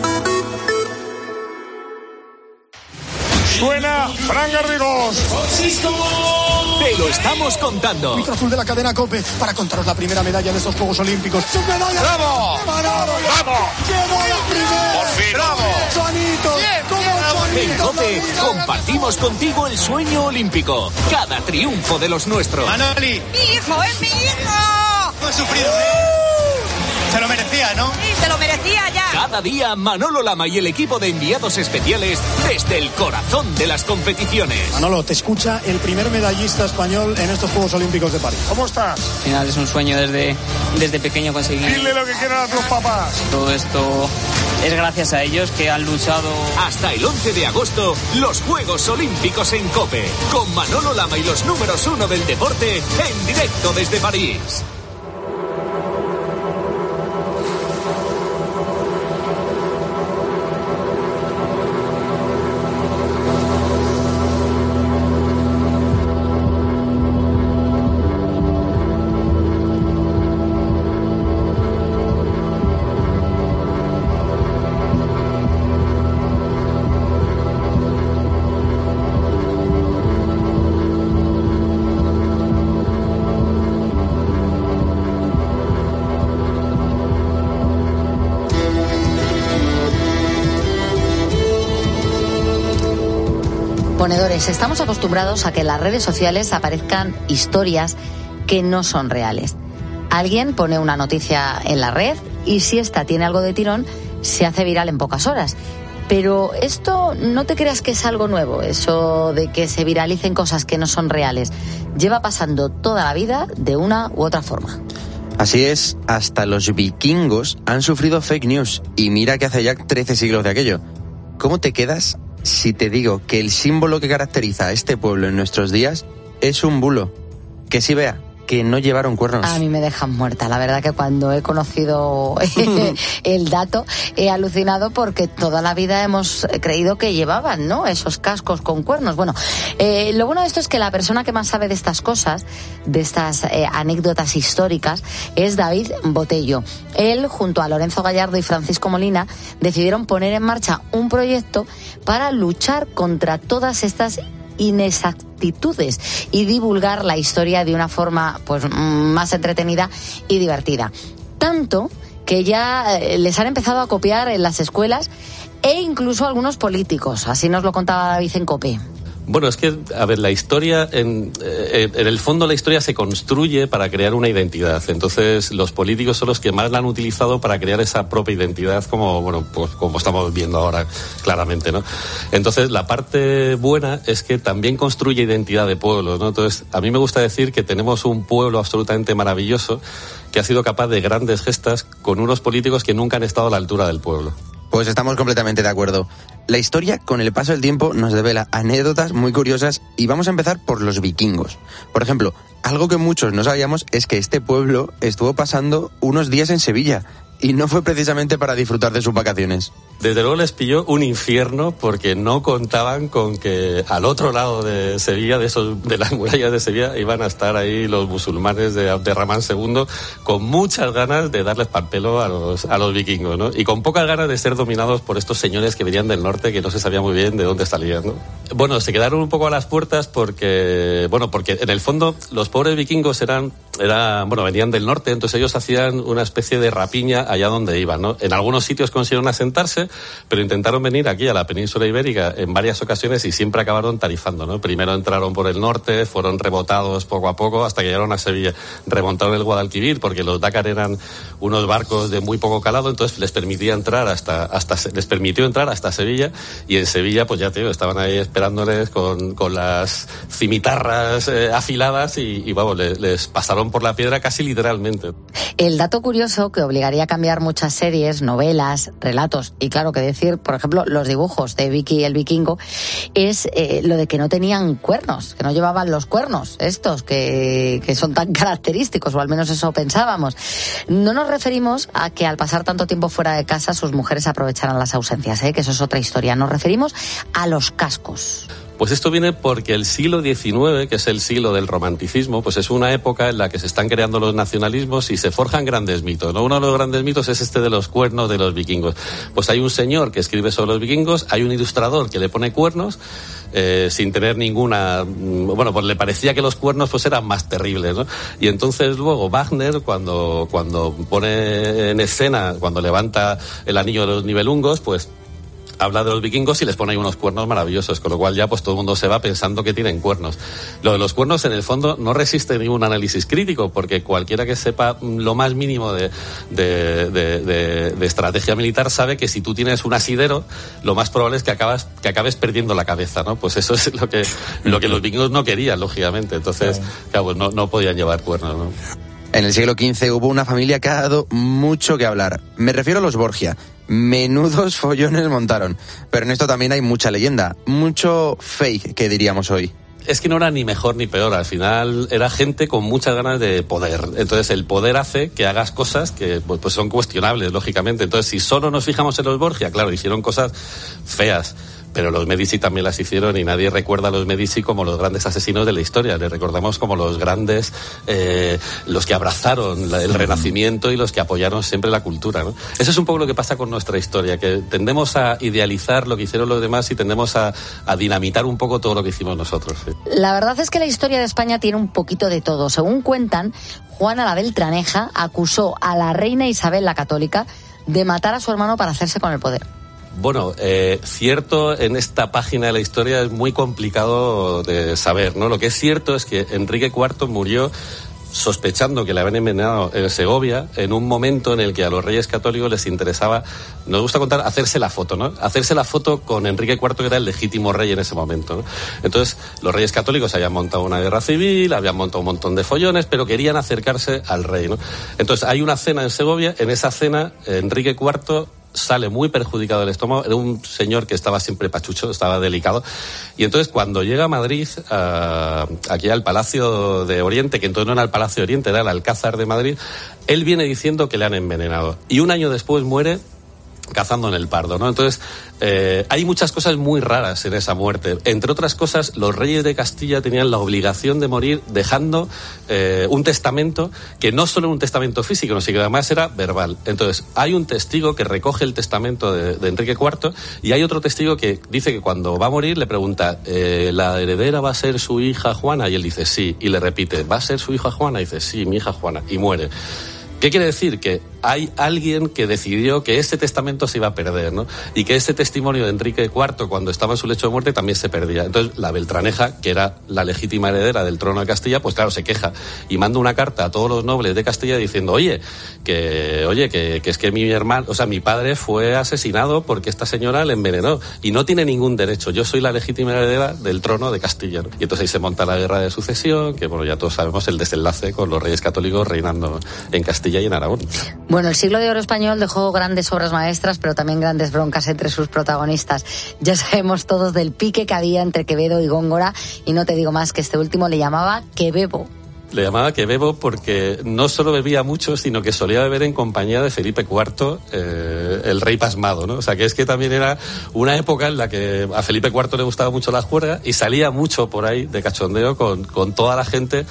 Suena Fran Garrigós. Te lo estamos contando. Micro azul de la cadena COPE para contaros la primera medalla de estos Juegos Olímpicos. ¡Su medalla! ¡Bravo! ¡Bravo! ¡Llegó la primera! ¡Por fin! ¡Bravo! ¡Juanito! ¡Como En Juanito! COPE compartimos contigo el sueño olímpico. Cada triunfo de los nuestros. Manoli, ¡Mi hijo, es mi hijo! no he sufrido, Se lo merecía, ¿no? Sí, se lo merecía ya. Cada día Manolo Lama y el equipo de enviados especiales desde el corazón de las competiciones. Manolo, te escucha el primer medallista español en estos Juegos Olímpicos de París. ¿Cómo estás? Al final es un sueño desde pequeño conseguir. Dile lo que quieran a tus papás. Todo esto es gracias a ellos que han luchado. Hasta el 11 de agosto, los Juegos Olímpicos en COPE. Con Manolo Lama y los números 1 del deporte en directo desde París. Ponedores, estamos acostumbrados a que en las redes sociales aparezcan historias que no son reales. Alguien pone una noticia en la red y si esta tiene algo de tirón, se hace viral en pocas horas. Pero esto no te creas que es algo nuevo, eso de que se viralicen cosas que no son reales. Lleva pasando toda la vida de una u otra forma. Así es, hasta los vikingos han sufrido fake news y mira que hace ya 13 siglos de aquello. ¿Cómo te quedas si te digo que el símbolo que caracteriza a este pueblo en nuestros días es un bulo? Que sí, vea, que no llevaron cuernos. A mí me dejan muerta. La verdad que cuando he conocido el dato he alucinado porque toda la vida hemos creído que llevaban, ¿no?, esos cascos con cuernos. Bueno, lo bueno de esto es que la persona que más sabe de estas cosas, de estas anécdotas históricas, es David Botello. Él, junto a Lorenzo Gallardo y Francisco Molina, decidieron poner en marcha un proyecto para luchar contra todas estas inexactitudes y divulgar la historia de una forma pues más entretenida y divertida. Tanto que ya les han empezado a copiar en las escuelas e incluso algunos políticos. Así nos lo contaba David en COPE. Bueno, es que, a ver, la historia, en el fondo la historia se construye para crear una identidad. Entonces, los políticos son los que más la han utilizado para crear esa propia identidad, como, bueno, pues como estamos viendo ahora claramente, ¿no? Entonces, la parte buena es que también construye identidad de pueblo, ¿no? Entonces, a mí me gusta decir que tenemos un pueblo absolutamente maravilloso que ha sido capaz de grandes gestas con unos políticos que nunca han estado a la altura del pueblo. Pues estamos completamente de acuerdo. La historia, con el paso del tiempo, nos devela anécdotas muy curiosas y vamos a empezar por los vikingos. Por ejemplo, algo que muchos no sabíamos es que este pueblo estuvo pasando unos días en Sevilla y no fue precisamente para disfrutar de sus vacaciones. Desde luego les pilló un infierno porque no contaban con que al otro lado de Sevilla, de las murallas de Sevilla, iban a estar ahí los musulmanes de Abderramán II con muchas ganas de darles pal pelo a los vikingos, ¿no? Y con pocas ganas de ser dominados por estos señores que venían del norte que no se sabía muy bien de dónde salían, ¿no? Bueno, se quedaron un poco a las puertas porque en el fondo los pobres vikingos venían del norte, entonces ellos hacían una especie de rapiña allá donde iban, ¿no? En algunos sitios consiguieron asentarse, pero intentaron venir aquí a la península ibérica en varias ocasiones y siempre acabaron tarifando, ¿no? Primero entraron por el norte, fueron rebotados poco a poco hasta que llegaron a Sevilla. Remontaron el Guadalquivir porque los Dakar eran unos barcos de muy poco calado, entonces les permitió entrar hasta Sevilla, y en Sevilla pues ya estaban ahí esperándoles con las cimitarras afiladas y vamos, les pasaron por la piedra casi literalmente. El dato curioso que obligaría a cambiar muchas series, novelas, relatos y claro que decir, por ejemplo, los dibujos de Vicky el Vikingo, es lo de que no tenían cuernos, que no llevaban los cuernos estos que son tan característicos, o al menos eso pensábamos. No nos referimos a que al pasar tanto tiempo fuera de casa sus mujeres aprovecharan las ausencias, que eso es otra historia. Nos referimos a los cascos. Pues esto viene porque el siglo XIX, que es el siglo del romanticismo, pues es una época en la que se están creando los nacionalismos y se forjan grandes mitos, ¿no? Uno de los grandes mitos es este de los cuernos de los vikingos. Pues hay un señor que escribe sobre los vikingos, hay un ilustrador que le pone cuernos, sin tener ninguna... Bueno, pues le parecía que los cuernos pues eran más terribles, ¿no? Y entonces luego Wagner, cuando pone en escena, cuando levanta el anillo de los Nibelungos, pues habla de los vikingos y les pone ahí unos cuernos maravillosos, con lo cual ya pues todo el mundo se va pensando que tienen cuernos. Lo de los cuernos en el fondo no resiste ningún análisis crítico, porque cualquiera que sepa lo más mínimo de estrategia militar sabe que si tú tienes un asidero, lo más probable es que acabes perdiendo la cabeza, ¿no? Pues eso es lo que los vikingos no querían, lógicamente. Entonces, claro, pues no podían llevar cuernos, ¿no? En el siglo XV hubo una familia que ha dado mucho que hablar. Me refiero a los Borgia. Menudos follones montaron. Pero en esto también hay mucha leyenda, mucho fake, que diríamos hoy. Es que no era ni mejor ni peor, al final era gente con muchas ganas de poder. Entonces el poder hace que hagas cosas que pues son cuestionables, lógicamente. Entonces si solo nos fijamos en los Borgia, claro, hicieron cosas feas, pero los Medici también las hicieron y nadie recuerda a los Medici como los grandes asesinos de la historia. Les recordamos como los grandes, los que abrazaron el Renacimiento y los que apoyaron siempre la cultura, ¿no? Eso es un poco lo que pasa con nuestra historia, que tendemos a idealizar lo que hicieron los demás y tendemos a dinamitar un poco todo lo que hicimos nosotros, ¿sí? La verdad es que la historia de España tiene un poquito de todo. Según cuentan, Juana la Beltraneja acusó a la reina Isabel la Católica de matar a su hermano para hacerse con el poder. Bueno, cierto, en esta página de la historia es muy complicado de saber, ¿no? Lo que es cierto es que Enrique IV murió sospechando que le habían envenenado en Segovia en un momento en el que a los reyes católicos les interesaba, nos gusta contar, hacerse la foto, ¿no? Hacerse la foto con Enrique IV, que era el legítimo rey en ese momento, ¿no? Entonces, los reyes católicos habían montado una guerra civil, habían montado un montón de follones, pero querían acercarse al rey, ¿no? Entonces, hay una cena en Segovia, en esa cena, Enrique IV sale muy perjudicado del estómago, era un señor que estaba siempre pachucho, estaba delicado, y entonces cuando llega a Madrid, aquí al Palacio de Oriente, que entonces no era el Palacio de Oriente, era el Alcázar de Madrid, él viene diciendo que le han envenenado, y un año después muere cazando en el Pardo, ¿no? Entonces, hay muchas cosas muy raras en esa muerte. Entre otras cosas, los reyes de Castilla tenían la obligación de morir dejando un testamento que no solo era un testamento físico, sino que además era verbal. Entonces, hay un testigo que recoge el testamento de Enrique IV y hay otro testigo que dice que cuando va a morir le pregunta, ¿la heredera va a ser su hija Juana? Y él dice sí, y le repite, ¿va a ser su hija Juana? Y dice sí, mi hija Juana, y muere. ¿Qué quiere decir? Que hay alguien que decidió que ese testamento se iba a perder, ¿no? Y que ese testimonio de Enrique IV, cuando estaba en su lecho de muerte, también se perdía. Entonces, la Beltraneja, que era la legítima heredera del trono de Castilla, pues claro, se queja y manda una carta a todos los nobles de Castilla diciendo, oye, que es que mi hermano, o sea, mi padre fue asesinado porque esta señora le envenenó y no tiene ningún derecho. Yo soy la legítima heredera del trono de Castilla, ¿no? Y entonces ahí se monta la guerra de sucesión, que bueno, ya todos sabemos el desenlace con los reyes católicos reinando en Castilla y en Aragón. Bueno, el siglo de oro español dejó grandes obras maestras, pero también grandes broncas entre sus protagonistas. Ya sabemos todos del pique que había entre Quevedo y Góngora, y no te digo más que este último le llamaba Quebebo. Le llamaba Quebebo porque no solo bebía mucho, sino que solía beber en compañía de Felipe IV, el rey pasmado, ¿no? O sea, que es que también era una época en la que a Felipe IV le gustaba mucho la juerga y salía mucho por ahí de cachondeo con toda la gente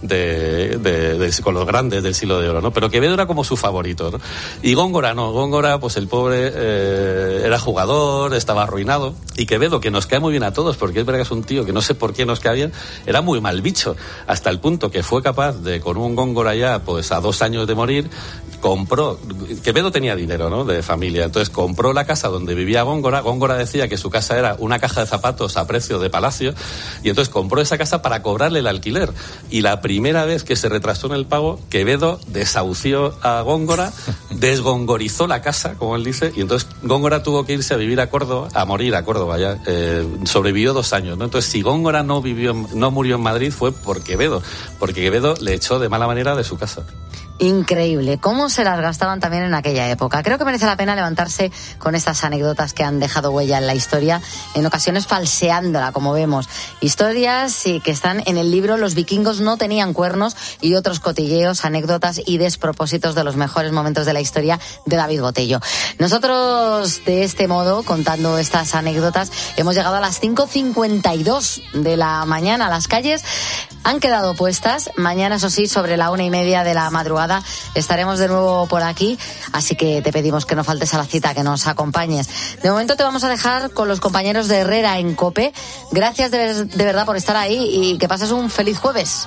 con los grandes del siglo de oro, ¿no? Pero Quevedo era como su favorito, ¿no? Y Góngora no. Góngora, pues el pobre era jugador, estaba arruinado. Y Quevedo, que nos cae muy bien a todos, porque es verdad que es un tío que no sé por qué nos cae bien, era muy mal bicho, hasta el punto que fue capaz de, con un Góngora ya, pues a 2 años de morir, compró, Quevedo tenía dinero, ¿no?, de familia, entonces compró la casa donde vivía Góngora. Góngora decía que su casa era una caja de zapatos a precio de palacio, y entonces compró esa casa para cobrarle el alquiler, y la primera vez que se retrasó en el pago, Quevedo desahució a Góngora, desgongorizó la casa, como él dice, y entonces Góngora tuvo que irse a vivir a Córdoba, a morir a Córdoba ya, sobrevivió 2 años, ¿no? Entonces, si Góngora no murió en Madrid fue por Quevedo, porque Quevedo le echó de mala manera de su casa. Increíble, cómo se las gastaban también en aquella época. Creo que merece la pena levantarse con estas anécdotas que han dejado huella en la historia, en ocasiones falseándola, como vemos. Historias que están en el libro Los vikingos no tenían cuernos, y otros cotilleos, anécdotas y despropósitos de los mejores momentos de la historia, de David Botello. Nosotros, de este modo, contando estas anécdotas, hemos llegado a las 5:52 de la mañana. Las calles han quedado puestas. Mañana, eso sí, sobre la 1:30 de la madrugada estaremos de nuevo por aquí, así que te pedimos que no faltes a la cita, que nos acompañes. De momento te vamos a dejar con los compañeros de Herrera en COPE. Gracias de verdad por estar ahí y que pases un feliz jueves.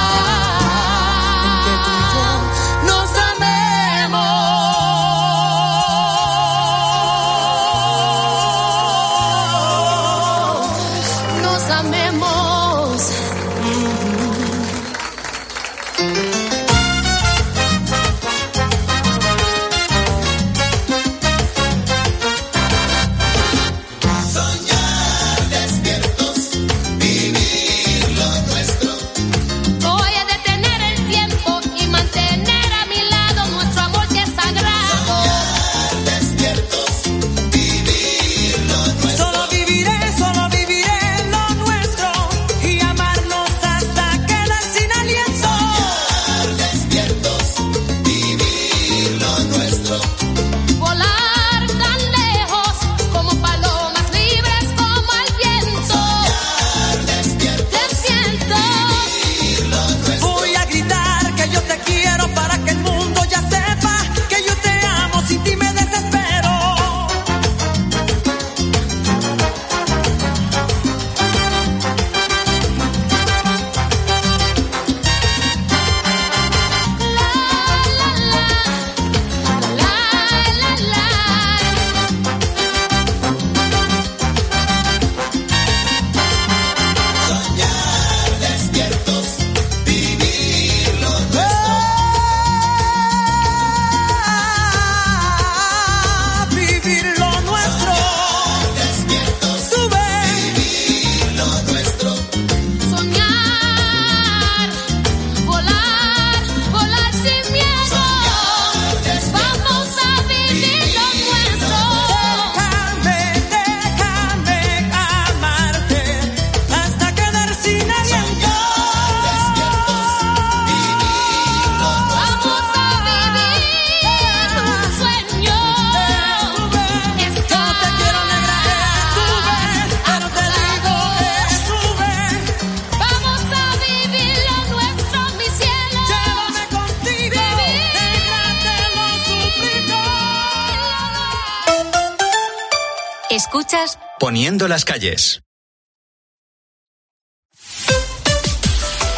Escuchas Poniendo las calles.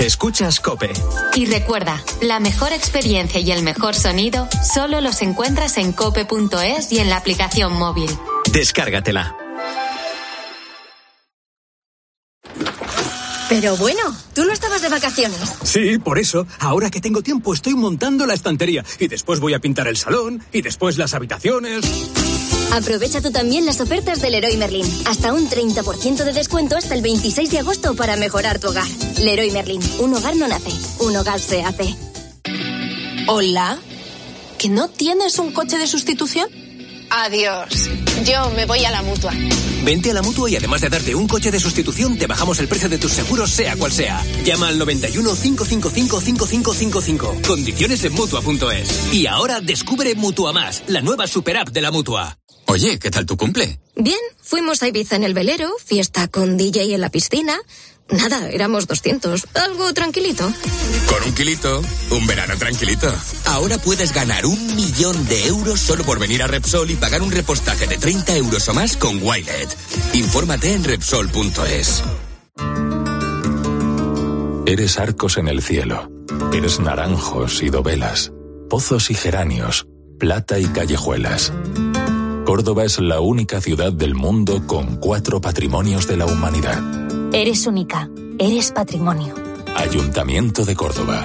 Escuchas COPE. Y recuerda, la mejor experiencia y el mejor sonido solo los encuentras en cope.es y en la aplicación móvil. Descárgatela. Pero bueno, ¿tú no estabas de vacaciones? Sí, por eso, ahora que tengo tiempo estoy montando la estantería y después voy a pintar el salón y después las habitaciones. Aprovecha tú también las ofertas del Leroy Merlin. Hasta un 30% de descuento hasta el 26 de agosto para mejorar tu hogar. Leroy Merlin, un hogar no nace, un hogar se hace. Hola, ¿que no tienes un coche de sustitución? Adiós, yo me voy a la Mutua. Vente a la Mutua y además de darte un coche de sustitución, te bajamos el precio de tus seguros, sea cual sea. Llama al 91 555 5555. Condiciones en Mutua.es. Y ahora descubre Mutua Más, la nueva super app de la Mutua. Oye, ¿qué tal tu cumple? Bien, fuimos a Ibiza en el velero, fiesta con DJ en la piscina. Nada, éramos 200, algo tranquilito. Con un kilito, un verano tranquilito. Ahora puedes ganar 1 millón de euros solo por venir a Repsol y pagar un repostaje de 30 euros o más con Wilet. Infórmate en Repsol.es. Eres arcos en el cielo. Eres naranjos y dovelas, pozos y geranios, plata y callejuelas. Córdoba es la única ciudad del mundo con 4 patrimonios de la humanidad. Eres única, eres patrimonio. Ayuntamiento de Córdoba.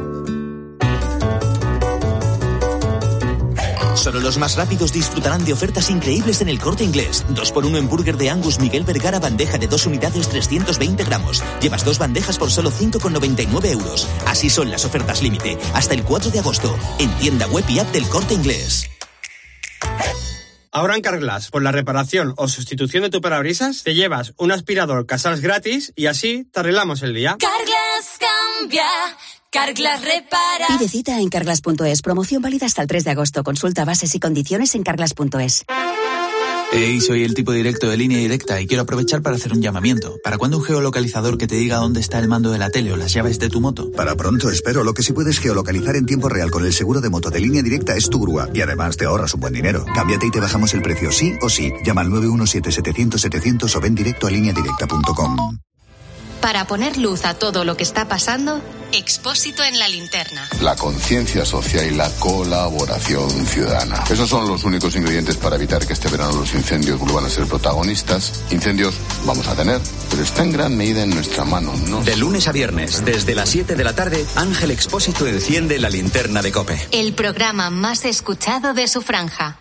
Solo los más rápidos disfrutarán de ofertas increíbles en El Corte Inglés. 2x1 en burger de Angus Miguel Vergara, bandeja de 2 unidades 320 gramos. Llevas 2 bandejas por solo 5,99 euros. Así son las ofertas límite. Hasta el 4 de agosto. En tienda web y app del Corte Inglés. Ahora en Carglass, por la reparación o sustitución de tu parabrisas, te llevas un aspirador Casals gratis y así te arreglamos el día. Carglass cambia, Carglass repara. Pide cita en carglass.es. Promoción válida hasta el 3 de agosto. Consulta bases y condiciones en carglass.es. Hey, soy el tipo directo de Línea Directa y quiero aprovechar para hacer un llamamiento. ¿Para cuándo un geolocalizador que te diga dónde está el mando de la tele o las llaves de tu moto? Para pronto, espero. Lo que sí puedes geolocalizar en tiempo real con el seguro de moto de Línea Directa es tu grúa. Y además te ahorras un buen dinero. Cámbiate y te bajamos el precio sí o sí. Llama al 917-700-700 o ven directo a lineadirecta.com. Para poner luz a todo lo que está pasando, Expósito en la linterna. La conciencia social y la colaboración ciudadana. Esos son los únicos ingredientes para evitar que este verano los incendios vuelvan a ser protagonistas. Incendios vamos a tener, pero está en gran medida en nuestra mano, ¿no? De lunes a viernes, desde las 7 de la tarde, Ángel Expósito enciende la linterna de COPE. El programa más escuchado de su franja.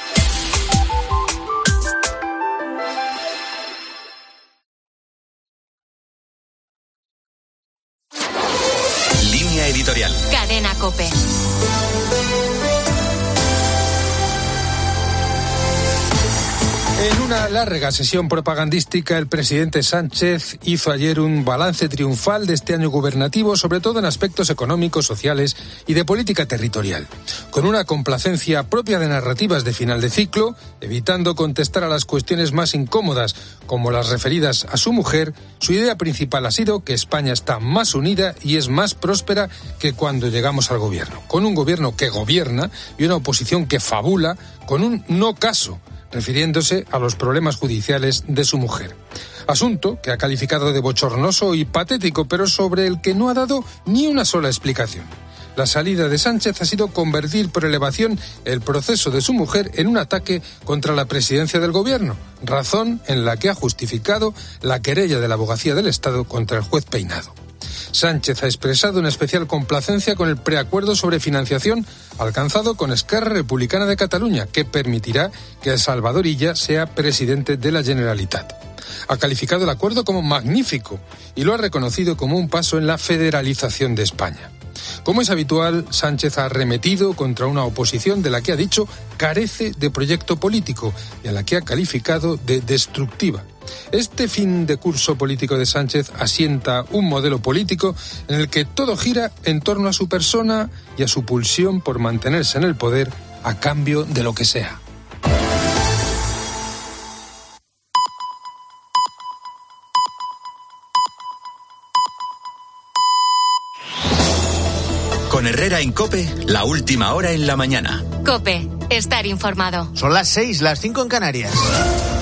Editorial. Cadena COPE. En una larga sesión propagandística, el presidente Sánchez hizo ayer un balance triunfal de este año gubernativo, sobre todo en aspectos económicos, sociales y de política territorial. Con una complacencia propia de narrativas de final de ciclo, evitando contestar a las cuestiones más incómodas, como las referidas a su mujer, su idea principal ha sido que España está más unida y es más próspera que cuando llegamos al gobierno. Con un gobierno que gobierna y una oposición que fabula, con un no caso, refiriéndose a los problemas judiciales de su mujer. Asunto que ha calificado de bochornoso y patético, pero sobre el que no ha dado ni una sola explicación. La salida de Sánchez ha sido convertir por elevación el proceso de su mujer en un ataque contra la presidencia del gobierno, razón en la que ha justificado la querella de la Abogacía del Estado contra el juez Peinado. Sánchez ha expresado una especial complacencia con el preacuerdo sobre financiación alcanzado con Esquerra Republicana de Cataluña, que permitirá que Salvador Illa sea presidente de la Generalitat. Ha calificado el acuerdo como magnífico y lo ha reconocido como un paso en la federalización de España. Como es habitual, Sánchez ha arremetido contra una oposición de la que ha dicho carece de proyecto político y a la que ha calificado de destructiva. Este fin de curso político de Sánchez asienta un modelo político en el que todo gira en torno a su persona y a su pulsión por mantenerse en el poder a cambio de lo que sea. Con Herrera en COPE, la última hora en la mañana. COPE, estar informado. Son las 6, las 5 en Canarias.